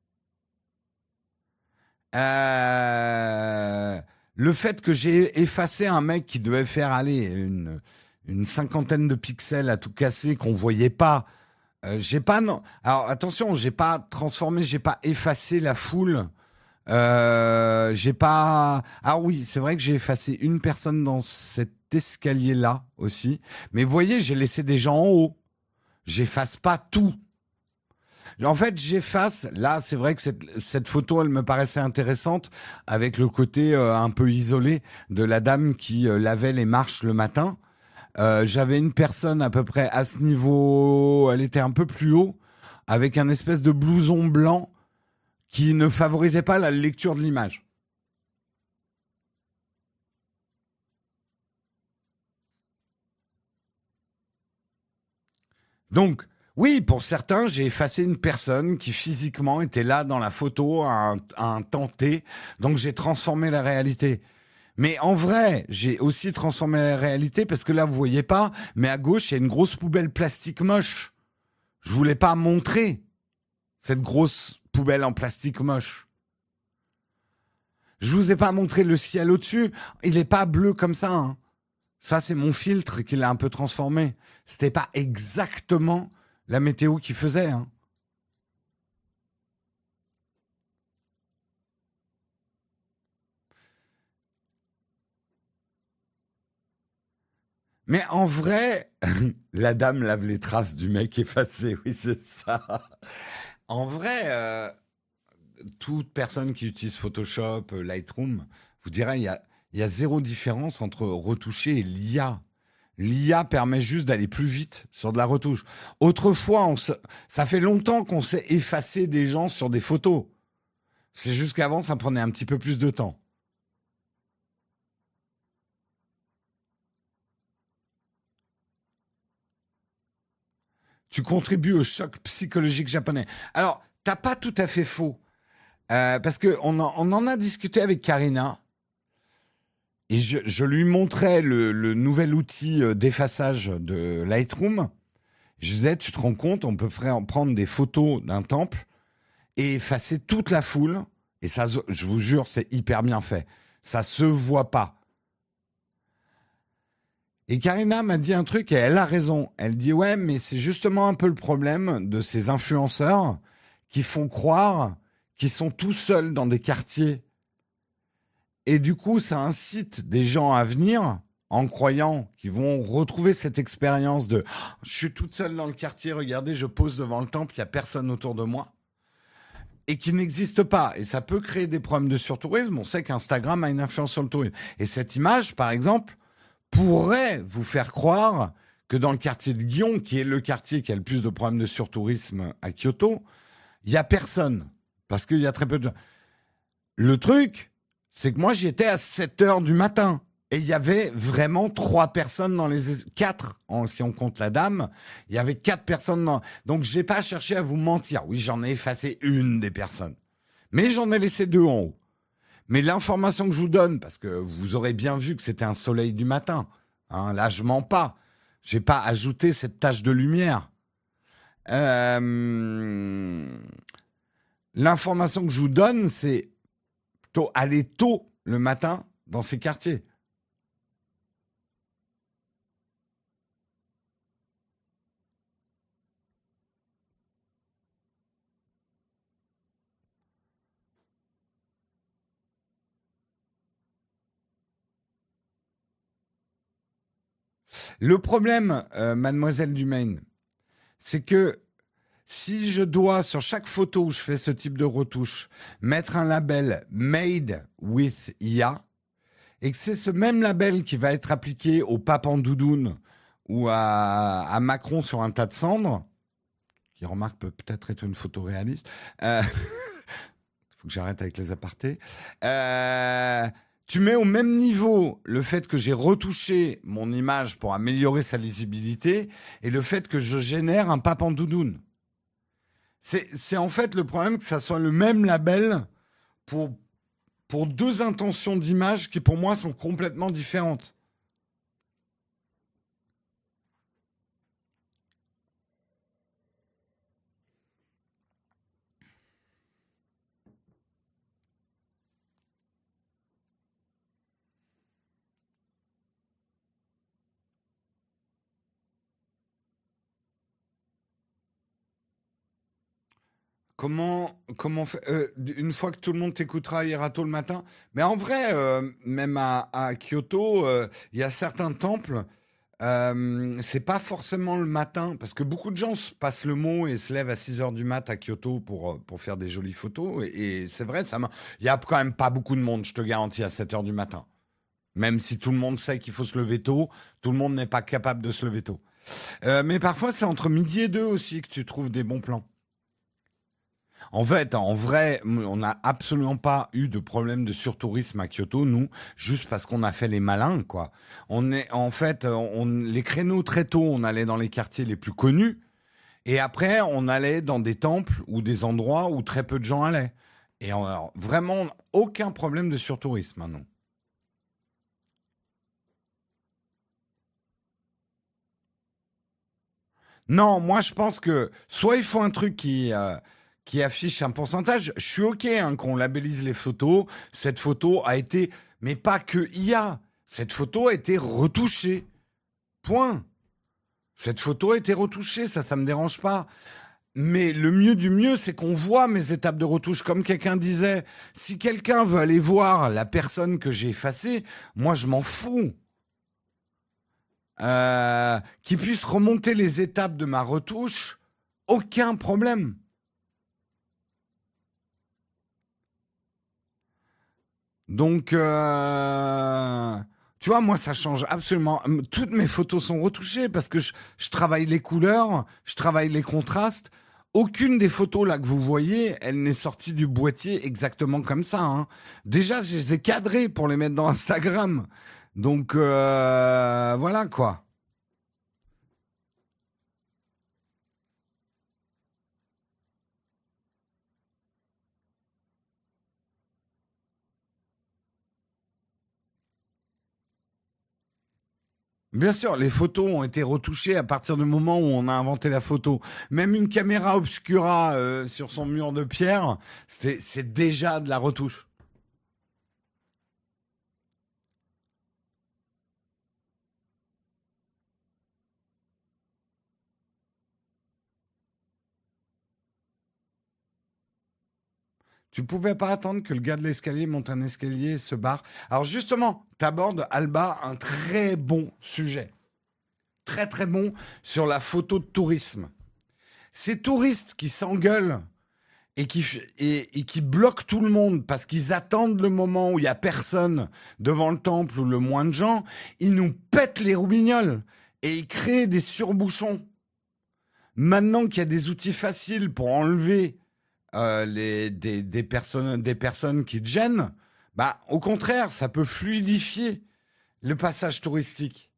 Euh, le fait que j'ai effacé un mec qui devait faire aller une, une cinquantaine de pixels à tout casser qu'on voyait pas. Euh, j'ai pas non. Alors attention, j'ai pas transformé, j'ai pas effacé la foule. Euh, j'ai pas. Ah oui, c'est vrai que j'ai effacé une personne dans cet escalier là aussi. Mais vous voyez, j'ai laissé des gens en haut. J'efface pas tout. En fait, j'efface. Là, c'est vrai que cette, cette photo, elle me paraissait intéressante avec le côté euh, un peu isolé de la dame qui euh, lavait les marches le matin. Euh, J'avais une personne à peu près à ce niveau, elle était un peu plus haut, avec un espèce de blouson blanc qui ne favorisait pas la lecture de l'image. Donc, oui, pour certains, j'ai effacé une personne qui physiquement était là dans la photo à un, à un temps T, donc j'ai transformé la réalité. Mais en vrai, j'ai aussi transformé la réalité parce que là, vous voyez pas, mais à gauche, il y a une grosse poubelle plastique moche. Je voulais pas montrer cette grosse poubelle en plastique moche. Je vous ai pas montré le ciel au-dessus. Il est pas bleu comme ça. Hein. Ça, c'est mon filtre qui l'a un peu transformé. C'était pas exactement la météo qui faisait. Hein. Mais en vrai, la dame lave les traces du mec effacé, oui, c'est ça. En vrai, euh, toute personne qui utilise Photoshop, euh, Lightroom, vous direz, il y a, il y a zéro différence entre retoucher et l'I A. L'I A permet juste d'aller plus vite sur de la retouche. Autrefois, on se- ça fait longtemps qu'on sait effacer des gens sur des photos. C'est juste qu'avant, ça prenait un petit peu plus de temps. Tu contribues au choc psychologique japonais. Alors, t'as pas tout à fait faux. Euh, parce que on en, on en a discuté avec Karina. Et je, je lui montrais le, le nouvel outil euh, d'effaçage de Lightroom. Je disais, tu te rends compte, on peut faire- prendre des photos d'un temple et effacer toute la foule. Et ça, je vous jure, c'est hyper bien fait. Ça se voit pas. Et Karina m'a dit un truc et elle a raison. Elle dit, ouais, mais c'est justement un peu le problème de ces influenceurs qui font croire qu'ils sont tout seuls dans des quartiers. Et du coup, ça incite des gens à venir en croyant qu'ils vont retrouver cette expérience de oh, je suis toute seule dans le quartier, regardez, je pose devant le temple, il n'y a personne autour de moi. Et qui n'existe pas. Et ça peut créer des problèmes de surtourisme. On sait qu'Instagram a une influence sur le tourisme. Et cette image, par exemple, pourrait vous faire croire que dans le quartier de Gion, qui est le quartier qui a le plus de problèmes de surtourisme à Kyoto, il n'y a personne. Parce qu'il y a très peu de... Le truc, c'est que moi, j'y étais à sept heures du matin. Et il y avait vraiment trois personnes dans les... Quatre, en- si on compte la dame. Il y avait quatre personnes dans... Donc, j'ai pas cherché à vous mentir. Oui, j'en ai effacé une des personnes. Mais j'en ai laissé deux en haut. Mais l'information que je vous donne, parce que vous aurez bien vu que c'était un soleil du matin. Hein, là, je mens pas. J'ai pas ajouté cette tache de lumière. Euh... L'information que je vous donne, c'est plutôt aller tôt le matin dans ces quartiers. Le problème, euh, mademoiselle Dumaine, c'est que si je dois, sur chaque photo où je fais ce type de retouche, mettre un label Made with I A, et que c'est ce même label qui va être appliqué au pape en doudoune ou à, à Macron sur un tas de cendres, qui remarque peut peut-être être une photo réaliste, euh, faut que j'arrête avec les apartés, euh, tu mets au même niveau le fait que j'ai retouché mon image pour améliorer sa lisibilité et le fait que je génère un pape en doudoune. C'est, c'est en fait le problème que ça soit le même label pour, pour deux intentions d'image qui pour moi sont complètement différentes. Comment, comment fa- euh, une fois que tout le monde t'écoutera, ira tôt le matin. Mais en vrai, euh, même à, à Kyoto, euh, il y a certains temples. Euh, c'est pas forcément le matin, parce que beaucoup de gens se passent le mot et se lèvent à six heures du mat à Kyoto pour, euh, pour faire des jolies photos. Et, et c'est vrai, ça m'a- il y a quand même pas beaucoup de monde, je te garantis, à sept heures du matin. Même si tout le monde sait qu'il faut se lever tôt, tout le monde n'est pas capable de se lever tôt. Euh, mais parfois, c'est entre midi et deux aussi que tu trouves des bons plans. En fait, en vrai, on n'a absolument pas eu de problème de surtourisme à Kyoto, nous, juste parce qu'on a fait les malins, quoi. On est, en fait, on, les créneaux très tôt, on allait dans les quartiers les plus connus, et après, on allait dans des temples ou des endroits où très peu de gens allaient. Et on, alors, vraiment, aucun problème de surtourisme, hein, non. Non, moi je pense que soit il faut un truc qui, euh, qui affiche un pourcentage. Je suis OK hein, qu'on labellise les photos. Cette photo a été, mais pas que I A. Cette photo a été retouchée. Point. Cette photo a été retouchée, ça, ça me dérange pas. Mais le mieux du mieux, c'est qu'on voit mes étapes de retouche. Comme quelqu'un disait, si quelqu'un veut aller voir la personne que j'ai effacée, moi je m'en fous. euh, qui puisse remonter les étapes de ma retouche, aucun problème. Donc, euh, tu vois, moi, ça change absolument. Toutes mes photos sont retouchées parce que je, je travaille les couleurs, je travaille les contrastes. Aucune des photos là que vous voyez, elle n'est sortie du boîtier exactement comme ça. Hein. Déjà, je les ai cadrées pour les mettre dans Instagram. Donc, euh, voilà quoi. Bien sûr, les photos ont été retouchées à partir du moment où on a inventé la photo. Même une caméra obscura euh, sur son mur de pierre, c'est, c'est déjà de la retouche. Tu pouvais pas attendre que le gars de l'escalier monte un escalier et se barre. Alors justement, t'abordes, Alba, un très bon sujet. Très très bon sur la photo de tourisme. Ces touristes qui s'engueulent et qui, et, et qui bloquent tout le monde parce qu'ils attendent le moment où il y a personne devant le temple ou le moins de gens, ils nous pètent les roubignoles et ils créent des surbouchons. Maintenant qu'il y a des outils faciles pour enlever euh, les, des, des, personnes, des personnes qui te gênent, bah, au contraire, ça peut fluidifier le passage touristique.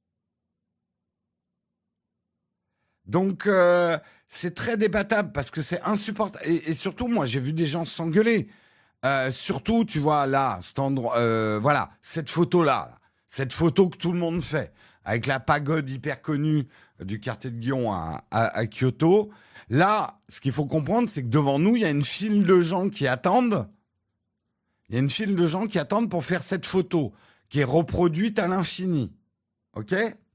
Donc, euh, c'est très débattable parce que c'est insupportable. Et, et surtout, moi, j'ai vu des gens s'engueuler. Euh, surtout, tu vois, là, cet endroit, euh, voilà, cette photo-là, cette photo que tout le monde fait, avec la pagode hyper connue du quartier de Gion à, à, à Kyoto. Là, ce qu'il faut comprendre, c'est que devant nous, il y a une file de gens qui attendent. Il y a une file de gens qui attendent pour faire cette photo, qui est reproduite à l'infini. OK ?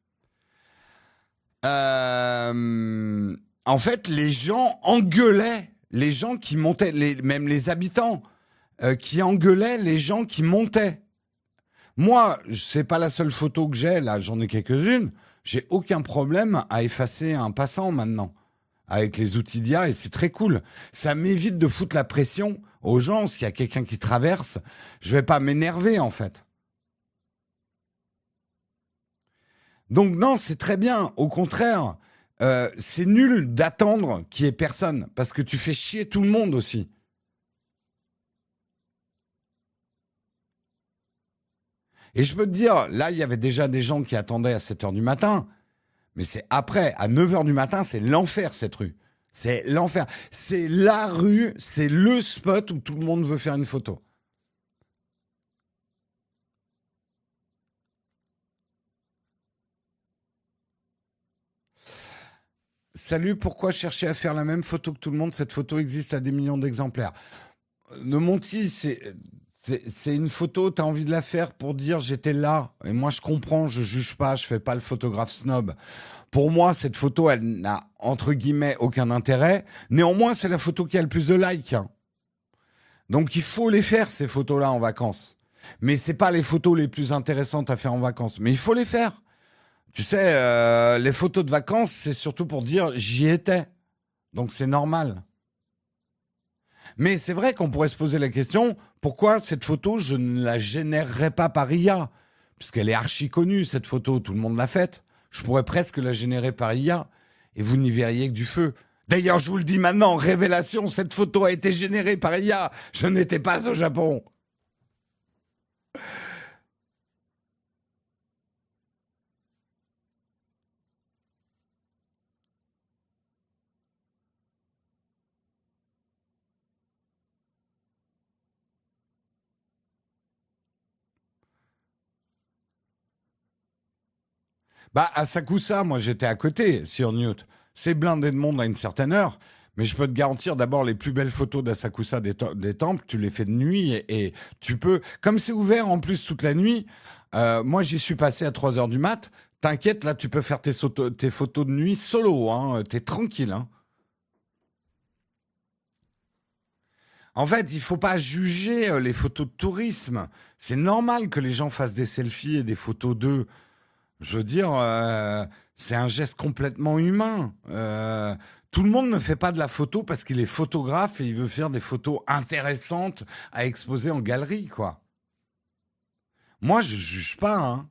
Euh, en fait, les gens engueulaient les gens qui montaient, les, même les habitants euh, qui engueulaient les gens qui montaient. Moi, c'est pas la seule photo que j'ai, là, j'en ai quelques-unes. J'ai aucun problème à effacer un passant maintenant avec les outils d'I A et c'est très cool. Ça m'évite de foutre la pression aux gens. S'il y a quelqu'un qui traverse, je vais pas m'énerver en fait. Donc non, c'est très bien. Au contraire, euh, c'est nul d'attendre qu'il y ait personne parce que tu fais chier tout le monde aussi. Et je peux te dire, là, il y avait déjà des gens qui attendaient à sept heures du matin. Mais c'est après, à neuf heures du matin, c'est l'enfer, cette rue. C'est l'enfer. C'est la rue, c'est le spot où tout le monde veut faire une photo. Salut, pourquoi chercher à faire la même photo que tout le monde? Cette photo existe à des millions d'exemplaires. Le Monty, c'est, c'est, c'est une photo, tu as envie de la faire pour dire j'étais là. Et moi, je comprends, je juge pas, je fais pas le photographe snob. Pour moi, cette photo, elle n'a, entre guillemets, aucun intérêt. Néanmoins, c'est la photo qui a le plus de likes. Hein. Donc, il faut les faire, ces photos-là, en vacances. Mais c'est pas les photos les plus intéressantes à faire en vacances. Mais il faut les faire. Tu sais, euh, les photos de vacances, c'est surtout pour dire j'y étais. Donc, c'est normal. Mais c'est vrai qu'on pourrait se poser la question, pourquoi cette photo, je ne la générerais pas par I A? Puisqu'elle est archi connue, cette photo, tout le monde l'a faite. Je pourrais presque la générer par I A et vous n'y verriez que du feu. D'ailleurs, je vous le dis maintenant, révélation, cette photo a été générée par I A. Je n'étais pas au Japon. Bah, à Sakusa, moi, j'étais à côté, sur Newt. C'est blindé de monde à une certaine heure. Mais je peux te garantir, d'abord, les plus belles photos d'Asakusa des, te- des temples, tu les fais de nuit et, et tu peux, comme c'est ouvert en plus toute la nuit, euh, moi j'y suis passé à trois heures du mat. T'inquiète, là tu peux faire tes, soto- tes photos de nuit solo, hein, t'es tranquille. Hein. En fait, il faut pas juger euh, les photos de tourisme. C'est normal que les gens fassent des selfies et des photos d'eux. Je veux dire, euh, c'est un geste complètement humain. Euh, tout le monde ne fait pas de la photo parce qu'il est photographe et il veut faire des photos intéressantes à exposer en galerie, quoi. Moi, je juge pas, hein.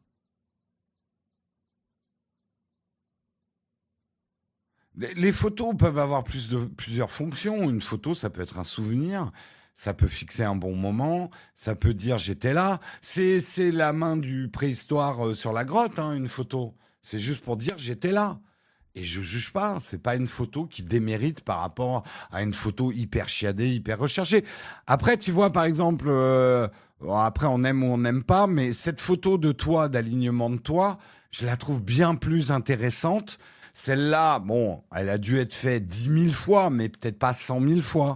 Les, les photos peuvent avoir plus de, plusieurs fonctions. Une photo, ça peut être un souvenir, ça peut fixer un bon moment, ça peut dire j'étais là. C'est, c'est la main du préhistoire euh, sur la grotte, hein, une photo. C'est juste pour dire j'étais là. Et je juge pas. C'est pas une photo qui démérite par rapport à une photo hyper chiadée, hyper recherchée. Après, tu vois, par exemple, euh, bon, après on aime ou on n'aime pas, mais cette photo de toi, d'alignement de toi, je la trouve bien plus intéressante. Celle-là, bon, elle a dû être faite dix mille fois, mais peut-être pas cent mille fois.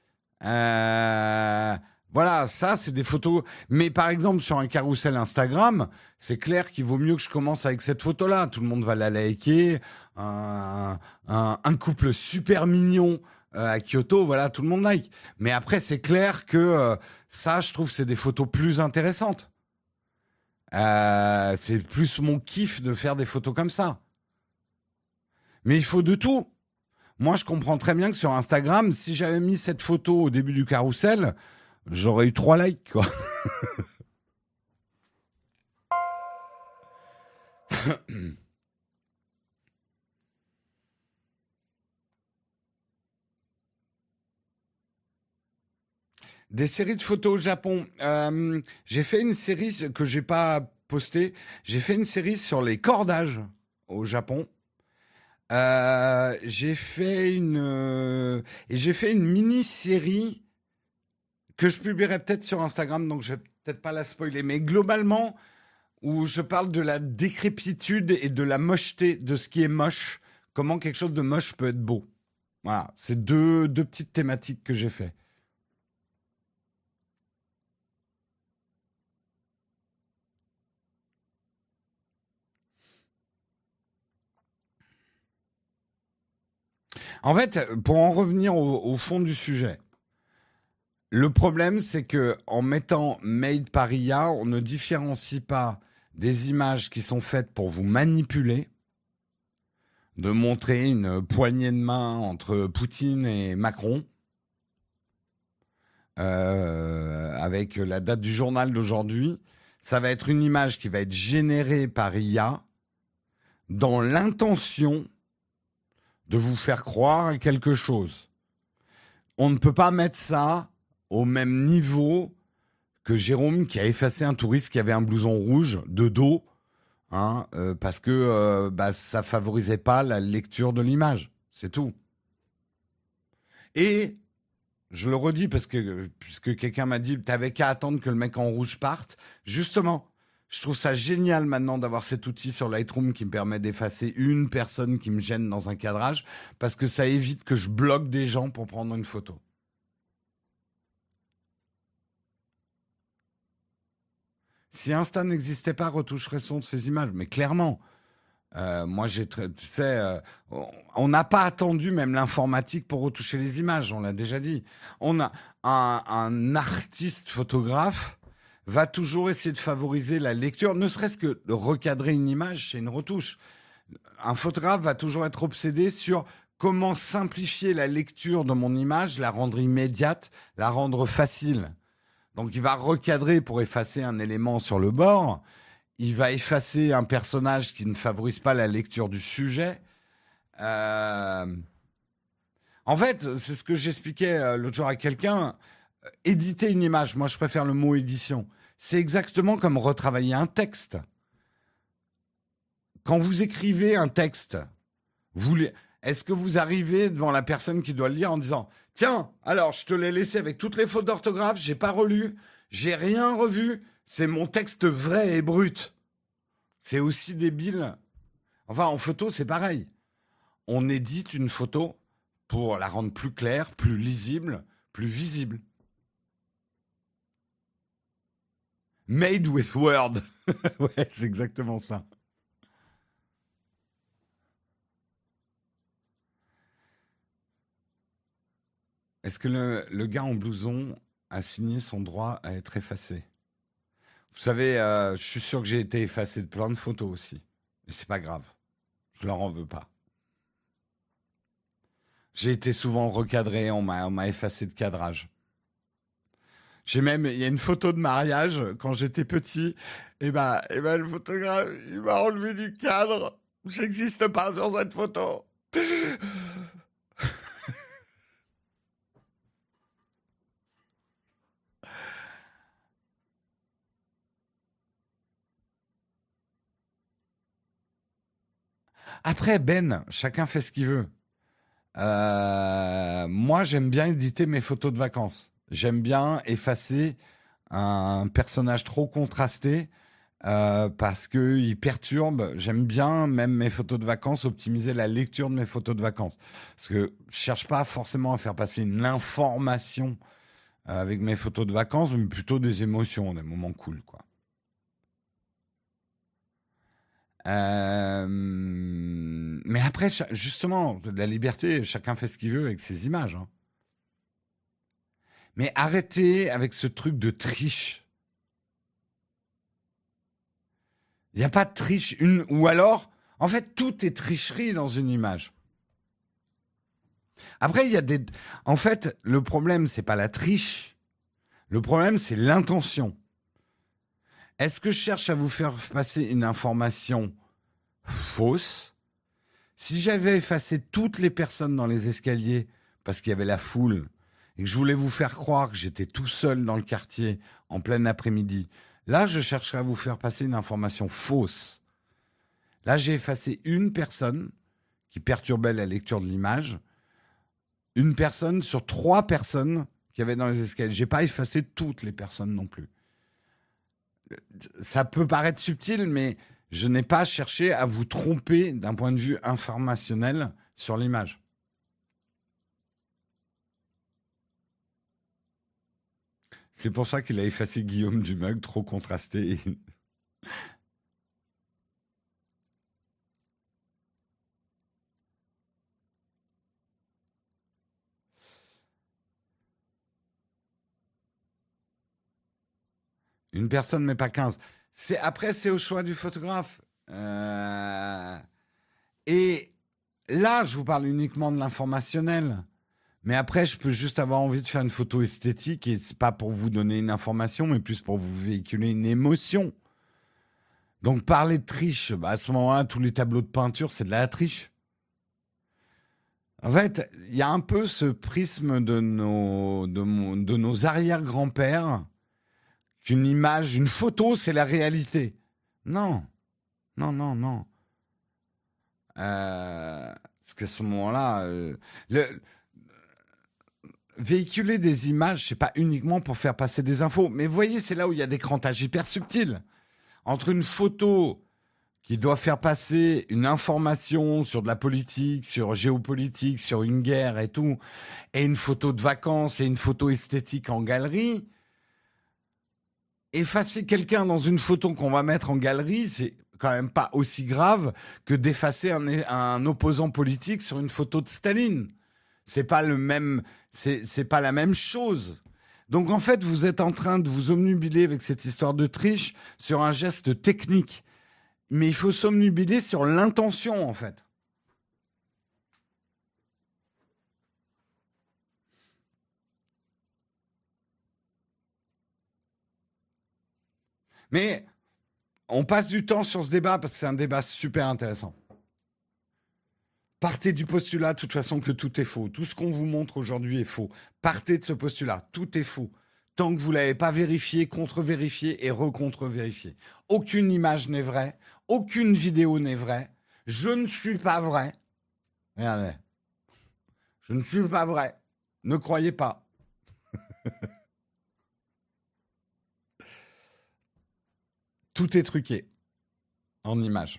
Euh, voilà, ça, c'est des photos. Mais par exemple, sur un carrousel Instagram, c'est clair qu'il vaut mieux que je commence avec cette photo-là. Tout le monde va la liker. Un, un, un couple super mignon euh, à Kyoto, voilà, tout le monde like. Mais après, c'est clair que euh, ça, je trouve, c'est des photos plus intéressantes. Euh, c'est plus mon kiff de faire des photos comme ça. Mais il faut de tout. Moi, je comprends très bien que sur Instagram, si j'avais mis cette photo au début du carrousel, j'aurais eu trois likes, quoi. Des séries de photos au Japon. Euh, j'ai fait une série que j'ai pas postée. J'ai fait une série sur les cordages au Japon. Euh, j'ai fait une euh, et j'ai fait une mini-série que je publierai peut-être sur Instagram, donc je vais peut-être pas la spoiler, mais globalement où je parle de la décrépitude et de la mocheté de ce qui est moche, comment quelque chose de moche peut être beau. Voilà, c'est deux deux petites thématiques que j'ai fait. En fait, pour en revenir au, au fond du sujet, le problème, c'est que en mettant Made par I A, on ne différencie pas des images qui sont faites pour vous manipuler, de montrer une poignée de main entre Poutine et Macron, euh, avec la date du journal d'aujourd'hui. Ça va être une image qui va être générée par I A dans l'intention de vous faire croire à quelque chose. On ne peut pas mettre ça au même niveau que Jérôme qui a effacé un touriste qui avait un blouson rouge de dos, hein, euh, parce que euh, bah, ça favorisait pas la lecture de l'image. C'est tout. Et je le redis parce que puisque quelqu'un m'a dit t'avais qu'à attendre que le mec en rouge parte. Justement, je trouve ça génial maintenant d'avoir cet outil sur Lightroom qui me permet d'effacer une personne qui me gêne dans un cadrage parce que ça évite que je bloque des gens pour prendre une photo. Si Insta n'existait pas, retoucherait son de ces images. Mais clairement, euh, moi j'ai, très- tu sais, euh, on on n'a pas attendu même l'informatique pour retoucher les images. On l'a déjà dit. On a un, un artiste photographe va toujours essayer de favoriser la lecture, ne serait-ce que de recadrer une image, c'est une retouche. Un photographe va toujours être obsédé sur comment simplifier la lecture de mon image, la rendre immédiate, la rendre facile. Donc il va recadrer pour effacer un élément sur le bord. Il va effacer un personnage qui ne favorise pas la lecture du sujet. Euh, En fait, c'est ce que j'expliquais euh, l'autre jour à quelqu'un. Euh, Éditer une image, moi je préfère le mot édition. C'est exactement comme retravailler un texte. Quand vous écrivez un texte, vous, est-ce que vous arrivez devant la personne qui doit le lire en disant tiens, alors je te l'ai laissé avec toutes les fautes d'orthographe, j'ai pas relu, j'ai rien revu, c'est mon texte vrai et brut. C'est aussi débile. Enfin, en photo, c'est pareil. On édite une photo pour la rendre plus claire, plus lisible, plus visible. Made with Word. Ouais, c'est exactement ça. Est-ce que le, le gars en blouson a signé son droit à être effacé? Vous savez, euh, je suis sûr que j'ai été effacé de plein de photos aussi. Mais c'est pas grave. Je leur en veux pas. J'ai été souvent recadré, on m'a, on m'a effacé de cadrage. J'ai même, il y a une photo de mariage quand j'étais petit. Et ben, et ben le photographe, il m'a enlevé du cadre. J'existe pas sur cette photo. Après, Ben, chacun fait ce qu'il veut. Euh, moi, j'aime bien éditer mes photos de vacances. J'aime bien effacer un personnage trop contrasté euh, parce qu'il perturbe. J'aime bien, même mes photos de vacances, optimiser la lecture de mes photos de vacances. Parce que je cherche pas forcément à faire passer une information euh, avec mes photos de vacances, mais plutôt des émotions, des moments cool, quoi. Euh, mais après, cha- justement, la liberté, chacun fait ce qu'il veut avec ses images, hein. Mais arrêtez avec ce truc de triche. Il n'y a pas de triche. Une, ou alors, en fait, tout est tricherie dans une image. Après, il y a des. En fait, le problème, c'est pas la triche. Le problème, c'est l'intention. Est-ce que je cherche à vous faire passer une information fausse? Si j'avais effacé toutes les personnes dans les escaliers parce qu'il y avait la foule et que je voulais vous faire croire que j'étais tout seul dans le quartier en plein après-midi, là, je chercherais à vous faire passer une information fausse. Là, j'ai effacé une personne qui perturbait la lecture de l'image, une personne sur trois personnes qu'il y avait dans les escaliers. J'ai pas effacé toutes les personnes non plus. Ça peut paraître subtil, mais je n'ai pas cherché à vous tromper d'un point de vue informationnel sur l'image. C'est pour ça qu'il a effacé Guillaume Dumug, trop contrasté. Une personne, mais pas quinze. C'est, après, c'est au choix du photographe. Euh, Et là, je vous parle uniquement de l'informationnel. Mais après, je peux juste avoir envie de faire une photo esthétique et c'est pas pour vous donner une information, mais plus pour vous véhiculer une émotion. Donc, parler de triche, bah, à ce moment-là, tous les tableaux de peinture, c'est de la triche. En fait, il y a un peu ce prisme de nos, de, mon- de nos arrière-grands-pères qu'une image, une photo, c'est la réalité. Non, non, non, non. Euh, parce qu'à ce moment-là, euh, le, véhiculer des images, c'est pas uniquement pour faire passer des infos. Mais vous voyez, c'est là où il y a des crantages hyper subtils. Entre une photo qui doit faire passer une information sur de la politique, sur géopolitique, sur une guerre et tout, et une photo de vacances et une photo esthétique en galerie, effacer quelqu'un dans une photo qu'on va mettre en galerie, c'est quand même pas aussi grave que d'effacer un, un opposant politique sur une photo de Staline. C'est pas le même, c'est, c'est pas la même chose. Donc en fait, vous êtes en train de vous omnubiler avec cette histoire de triche sur un geste technique. Mais il faut s'omnubiler sur l'intention, en fait. Mais on passe du temps sur ce débat parce que c'est un débat super intéressant. Partez du postulat, de toute façon, que tout est faux. Tout ce qu'on vous montre aujourd'hui est faux. Partez de ce postulat, tout est faux. Tant que vous ne l'avez pas vérifié, contre-vérifié et recontre-vérifié. Aucune image n'est vraie, aucune vidéo n'est vraie. Je ne suis pas vrai. Regardez. Je ne suis pas vrai. Ne croyez pas. Tout est truqué en images.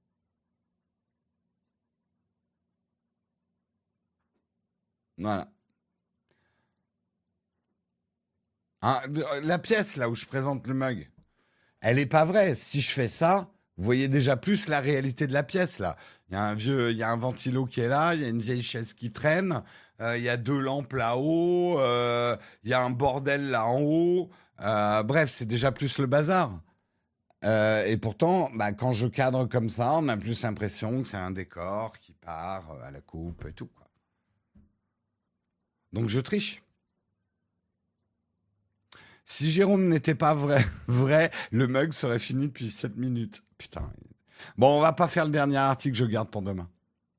Voilà. Hein, la pièce là où je présente le mug, elle est pas vraie. Si je fais ça, vous voyez déjà plus la réalité de la pièce là. Il y a un vieux, il y a un ventilo qui est là, il y a une vieille chaise qui traîne, euh, il y a deux lampes là-haut, euh, il y a un bordel là en haut. Euh, bref, c'est déjà plus le bazar. Euh, et pourtant, bah, quand je cadre comme ça, on a plus l'impression que c'est un décor qui part euh, à la coupe et tout, quoi. Donc je triche. Si Jérôme n'était pas vrai, vrai, le mug serait fini depuis sept minutes. Putain. Bon, on va pas faire le dernier article, je garde pour demain.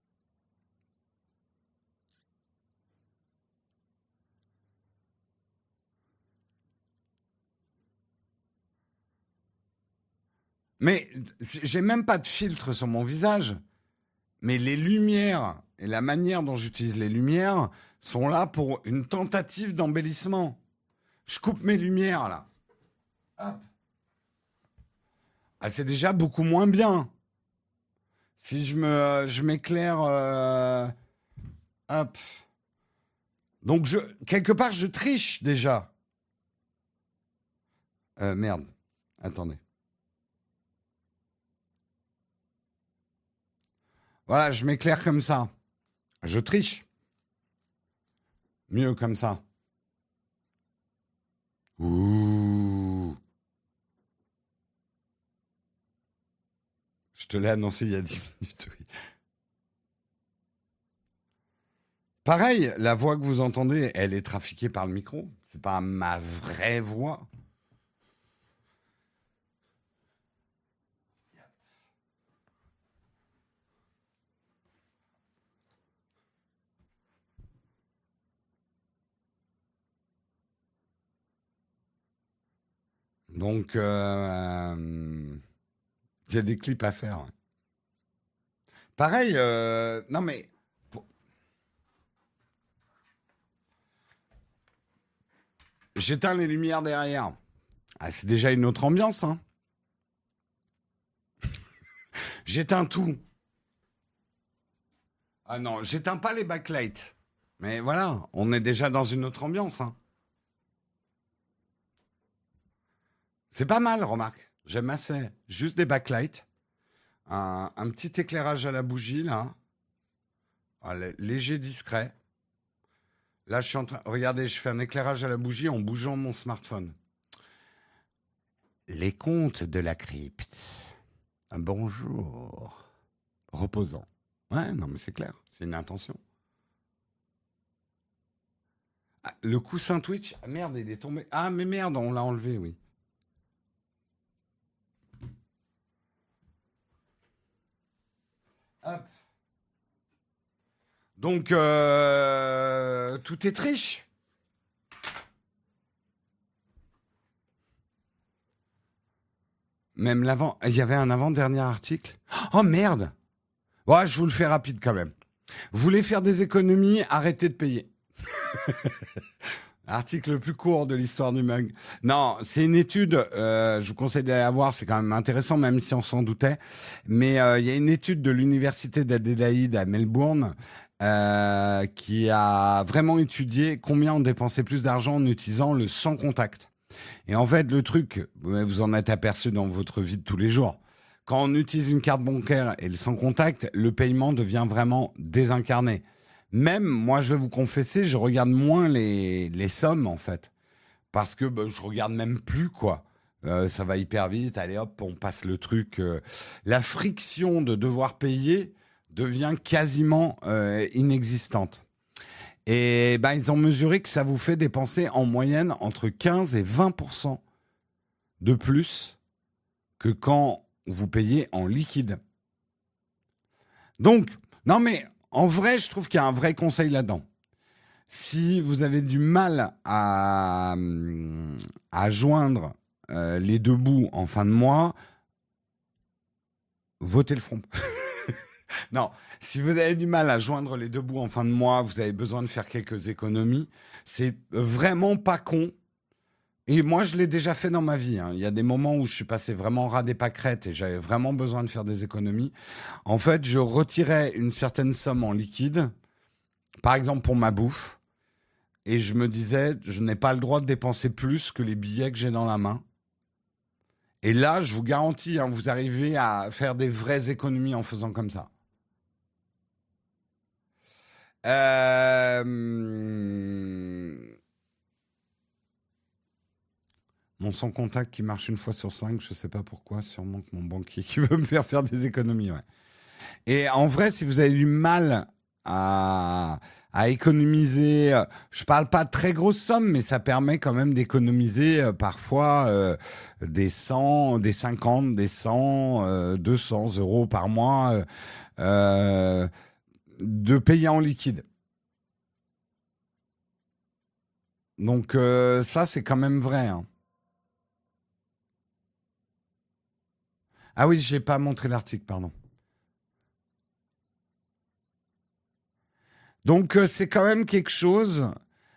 Mais j'ai même pas de filtre sur mon visage. Mais les lumières et la manière dont j'utilise les lumières sont là pour une tentative d'embellissement. Je coupe mes lumières là. Hop. Ah, c'est déjà beaucoup moins bien. Si je me, je m'éclaire, euh, hop. Donc je, quelque part, je triche déjà. Euh, merde. Attendez. Voilà, je m'éclaire comme ça. Je triche. Mieux comme ça. Ouh. Je te l'ai annoncé il y a dix minutes, oui. Pareil, la voix que vous entendez, elle est trafiquée par le micro. C'est pas ma vraie voix. Donc, euh, il y a des clips à faire. Pareil, euh, non mais pour- j'éteins les lumières derrière. Ah, c'est déjà une autre ambiance, hein. J'éteins tout. Ah non, j'éteins pas les backlights. Mais voilà, on est déjà dans une autre ambiance, hein. C'est pas mal, remarque. J'aime assez. Juste des backlights. Un, un petit éclairage à la bougie, là. Ah, lé- léger, discret. Là, je suis en train. Regardez, je fais un éclairage à la bougie en bougeant mon smartphone. Les contes de la crypte. Un bonjour. Reposant. Ouais, non, mais c'est clair. C'est une intention. Ah, le coussin Twitch. Ah, merde, il est tombé. Ah, mais merde, on l'a enlevé, oui. Hop. Donc, euh, tout est triche. Même l'avant. Il y avait un avant-dernier article. Oh merde. Ouais, je vous le fais rapide quand même. Vous voulez faire des économies, arrêtez de payer. Article le plus court de l'histoire du mug. Non, c'est une étude, euh, je vous conseille d'aller la voir, c'est quand même intéressant, même si on s'en doutait. Mais euh, il y a une étude de l'université d'Adélaïde à Melbourne euh, qui a vraiment étudié combien on dépensait plus d'argent en utilisant le sans contact. Et en fait, le truc, vous en êtes aperçu dans votre vie de tous les jours. Quand on utilise une carte bancaire et le sans contact, le paiement devient vraiment désincarné. Même, moi, je vais vous confesser, je regarde moins les, les sommes, en fait. Parce que bah, je regarde même plus, quoi. Euh, ça va hyper vite, allez hop, on passe le truc. euh. La friction de devoir payer devient quasiment euh, inexistante. Et ben, ils ont mesuré que ça vous fait dépenser en moyenne entre quinze et vingt pour cent de plus que quand vous payez en liquide. Donc, non mais en vrai, je trouve qu'il y a un vrai conseil là-dedans. Si vous avez du mal à, à joindre euh, les deux bouts en fin de mois, votez le front. Non, si vous avez du mal à joindre les deux bouts en fin de mois, vous avez besoin de faire quelques économies, c'est vraiment pas con. Et moi, je l'ai déjà fait dans ma vie, hein. Il y a des moments où je suis passé vraiment ras des pâquerettes et j'avais vraiment besoin de faire des économies. En fait, je retirais une certaine somme en liquide, par exemple pour ma bouffe, et je me disais, je n'ai pas le droit de dépenser plus que les billets que j'ai dans la main. Et là, je vous garantis, hein, vous arrivez à faire des vraies économies en faisant comme ça. Euh... Mon mon sans contact qui marche une fois sur cinq, je sais pas pourquoi, sûrement que mon banquier qui veut me faire faire des économies, ouais. Et en vrai, si vous avez du mal à, à économiser, euh, je parle pas de très grosses sommes, mais ça permet quand même d'économiser euh, parfois euh, des cent, des cinquante, des cent, euh, deux cents euros par mois euh, euh, de payer en liquide. Donc euh, ça, c'est quand même vrai, hein. Ah oui, j'ai pas montré l'article, pardon. Donc euh, c'est quand même quelque chose.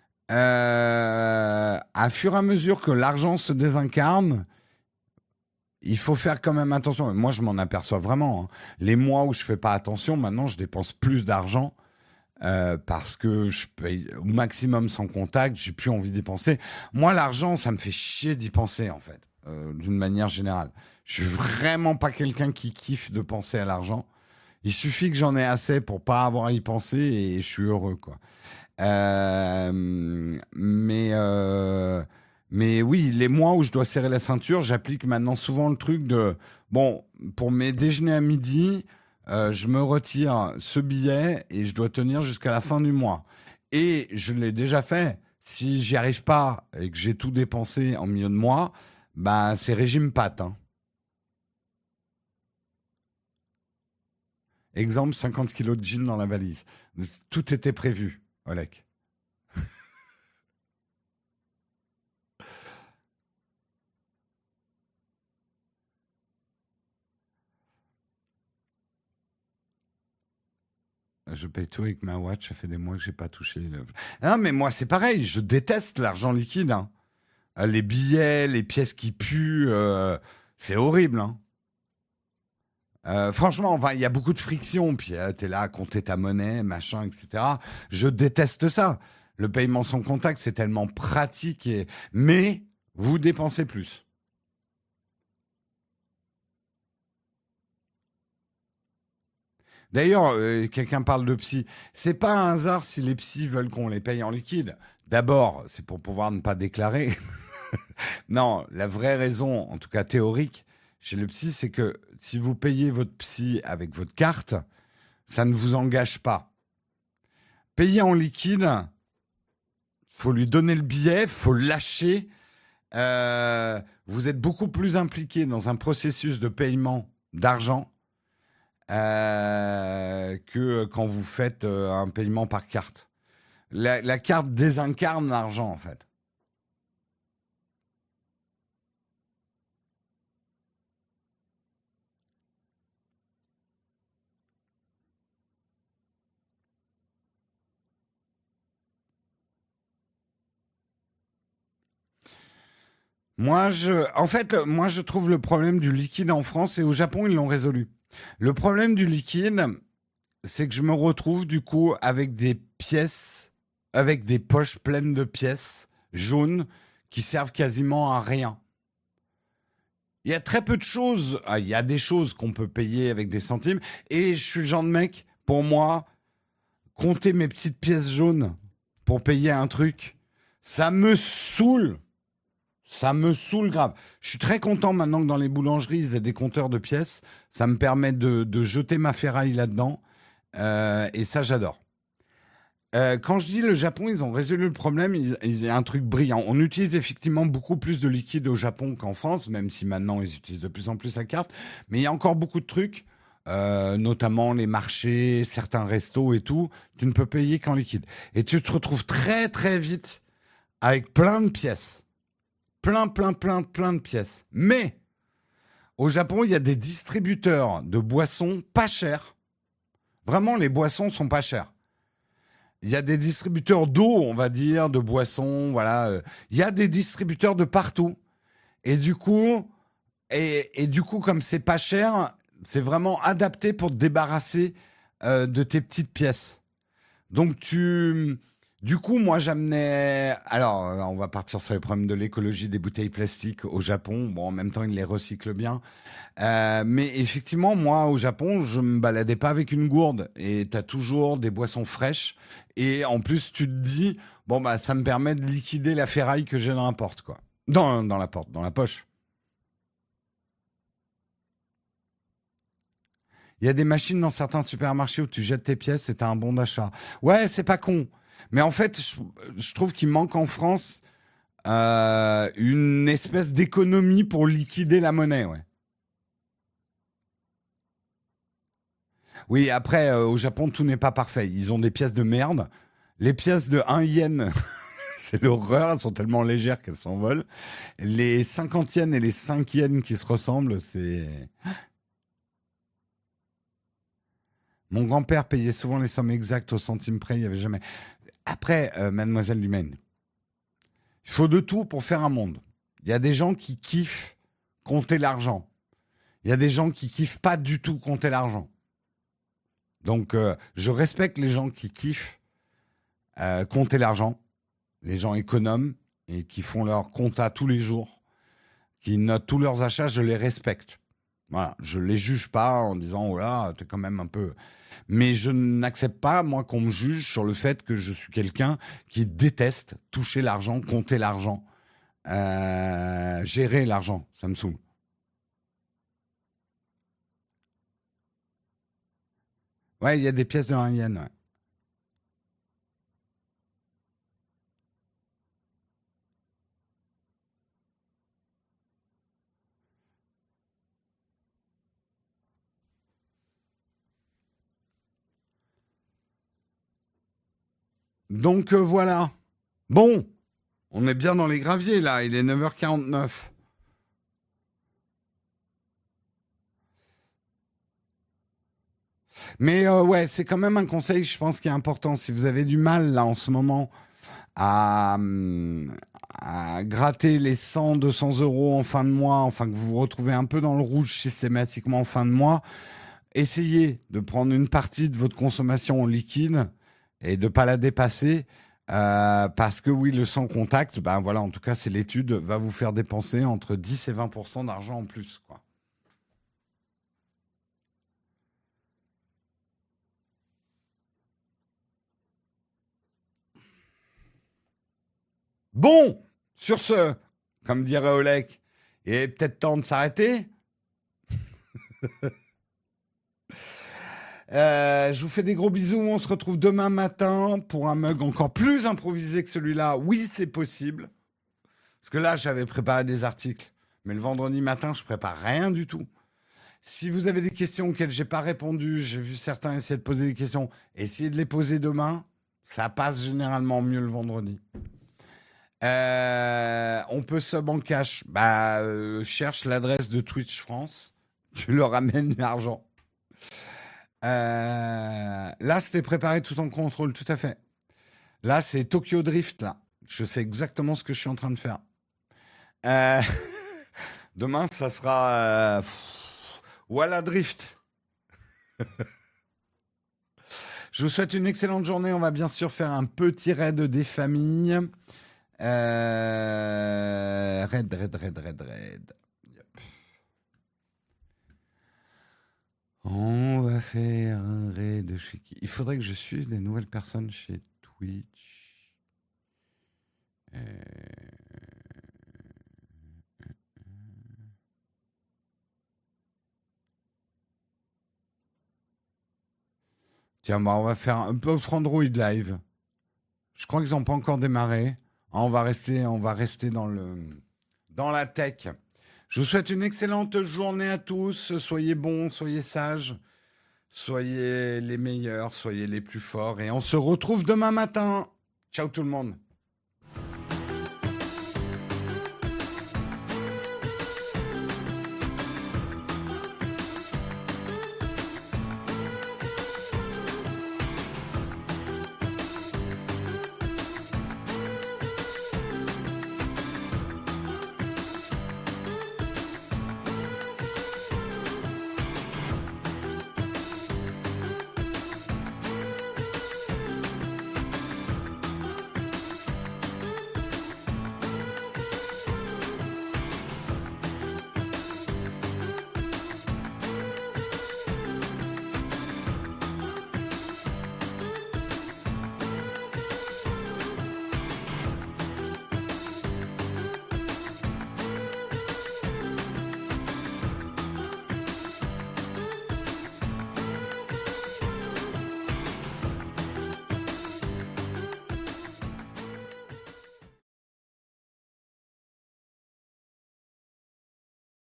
Euh, à fur et à mesure que l'argent se désincarne, il faut faire quand même attention. Moi, je m'en aperçois vraiment, hein. Les mois où je fais pas attention, maintenant, je dépense plus d'argent euh, parce que je paye au maximum sans contact. J'ai plus envie d'y penser. Moi, l'argent, ça me fait chier d'y penser, en fait, euh, d'une manière générale. Je suis vraiment pas quelqu'un qui kiffe de penser à l'argent. Il suffit que j'en ai assez pour pas avoir à y penser et je suis heureux, quoi. Euh, mais, euh, mais oui, les mois où je dois serrer la ceinture, j'applique maintenant souvent le truc de, bon, pour mes déjeuners à midi, euh, je me retire ce billet et je dois tenir jusqu'à la fin du mois. Et je l'ai déjà fait. Si j'y arrive pas et que j'ai tout dépensé en milieu de mois, ben c'est régime pâte, hein. Exemple, cinquante kilos de jeans dans la valise. Tout était prévu, Olek. Je paye tout avec ma watch, ça fait des mois que j'ai pas touché. Le... Non, mais moi, c'est pareil, je déteste l'argent liquide, hein. Euh, Les billets, les pièces qui puent, euh, c'est horrible, hein. Euh, franchement, enfin, il y a beaucoup de friction, puis euh, t'es là à compter ta monnaie, machin, et cetera. Je déteste ça. Le paiement sans contact, c'est tellement pratique, et... mais vous dépensez plus. D'ailleurs, euh, quelqu'un parle de psy. C'est pas un hasard si les psys veulent qu'on les paye en liquide. D'abord, c'est pour pouvoir ne pas déclarer. Non, la vraie raison, en tout cas théorique, chez le psy, c'est que si vous payez votre psy avec votre carte, ça ne vous engage pas. Payer en liquide, faut lui donner le billet, faut le lâcher. Euh, vous êtes beaucoup plus impliqué dans un processus de paiement d'argent euh, que quand vous faites euh, un paiement par carte. La, la carte désincarne l'argent, en fait. Moi, je, en fait, moi, je trouve le problème du liquide en France et au Japon, ils l'ont résolu. Le problème du liquide, c'est que je me retrouve du coup avec des pièces, avec des poches pleines de pièces jaunes qui servent quasiment à rien. Il y a très peu de choses. Ah, il y a des choses qu'on peut payer avec des centimes. Et je suis le genre de mec, pour moi, compter mes petites pièces jaunes pour payer un truc, ça me saoule. Ça me saoule grave. Je suis très content maintenant que dans les boulangeries, ils aient des compteurs de pièces. Ça me permet de, de jeter ma ferraille là-dedans. Euh, et ça, j'adore. Euh, quand je dis le Japon, ils ont résolu le problème, il, il y a un truc brillant. On utilise effectivement beaucoup plus de liquide au Japon qu'en France, même si maintenant ils utilisent de plus en plus la carte. Mais il y a encore beaucoup de trucs, euh, notamment les marchés, certains restos et tout. Tu ne peux payer qu'en liquide. Et tu te retrouves très très vite avec plein de pièces. Plein, plein, plein, plein de pièces. Mais au Japon, il y a des distributeurs de boissons pas chers. Vraiment, les boissons sont pas chères. Il y a des distributeurs d'eau, on va dire, de boissons, voilà. euh, Il y a des distributeurs de partout. Et du coup, et, et du coup, comme c'est pas cher, c'est vraiment adapté pour te débarrasser euh, de tes petites pièces. Donc tu, du coup, moi j'amenais. Alors, euh, on va partir sur les problèmes de l'écologie des bouteilles plastiques au Japon. Bon, en même temps, ils les recyclent bien. Euh, mais effectivement, moi, au Japon, je me baladais pas avec une gourde. Et t'as toujours des boissons fraîches. Et en plus, tu te dis, bon, bah, ça me permet de liquider la ferraille que j'ai dans la porte, quoi. Dans, dans la porte, dans la poche. Il y a des machines dans certains supermarchés où tu jettes tes pièces et t'as un bon d'achat. Ouais, c'est pas con. Mais en fait, je, je trouve qu'il manque en France euh, une espèce d'économie pour liquider la monnaie, ouais. Oui, après, euh, au Japon, tout n'est pas parfait. Ils ont des pièces de merde. Les pièces de un yen, c'est l'horreur. Elles sont tellement légères qu'elles s'envolent. Les cinquante yens et les cinq yens qui se ressemblent, c'est... Mon grand-père payait souvent les sommes exactes au centime près. Il n'y avait jamais... Après, euh, Mademoiselle Lumaine, il faut de tout pour faire un monde. Il y a des gens qui kiffent compter l'argent. Il y a des gens qui kiffent pas du tout compter l'argent. Donc, euh, je respecte les gens qui kiffent euh, compter l'argent, les gens économes et qui font leur compta tous les jours, qui notent tous leurs achats, je les respecte. Voilà, je les juge pas en disant oh là, t'es quand même un peu. Mais je n'accepte pas moi qu'on me juge sur le fait que je suis quelqu'un qui déteste toucher l'argent, compter l'argent, euh, gérer l'argent. Ça me saoule. Ouais, il y a des pièces de un yen. Ouais. Donc euh, voilà. Bon, on est bien dans les graviers là. Il est neuf heures quarante-neuf. Mais euh, ouais, c'est quand même un conseil, je pense, qui est important. Si vous avez du mal là en ce moment à, hum, à gratter les cent, deux cents euros en fin de mois, enfin que vous vous retrouvez un peu dans le rouge systématiquement en fin de mois, essayez de prendre une partie de votre consommation en liquide et de pas la dépasser. Euh, parce que oui, le sans contact, ben voilà, en tout cas, c'est l'étude, va vous faire dépenser entre dix et vingt pour cent d'argent en plus, quoi. Bon, sur ce, comme dirait Olek, il est peut-être temps de s'arrêter. Euh, je vous fais des gros bisous. On se retrouve demain matin pour un mug encore plus improvisé que celui-là. Oui, c'est possible. Parce que là, j'avais préparé des articles. Mais le vendredi matin, je prépare rien du tout. Si vous avez des questions auxquelles j'ai pas répondu, j'ai vu certains essayer de poser des questions, essayez de les poser demain. Ça passe généralement mieux le vendredi. Euh, on peut sub en cash. Bah, euh, cherche l'adresse de Twitch France. Tu leur amènes l'argent. Euh, là, c'était préparé tout en contrôle, tout à fait. Là, c'est Tokyo Drift, là. Je sais exactement ce que je suis en train de faire. Euh, demain, ça sera euh, Walla Drift. Je vous souhaite une excellente journée. On va bien sûr faire un petit raid des familles. Euh... Raid, raid, raid, raid, raid. Yep. On va faire un raid chez qui? Il faudrait que je suive des nouvelles personnes chez Twitch. Euh... Tiens, bah on va faire un peu Android live. Je crois qu'ils n'ont pas encore démarré. Ah, on va rester, on va rester dans le, dans la tech. Je vous souhaite une excellente journée à tous. Soyez bons, soyez sages, soyez les meilleurs, soyez les plus forts. Et on se retrouve demain matin. Ciao tout le monde.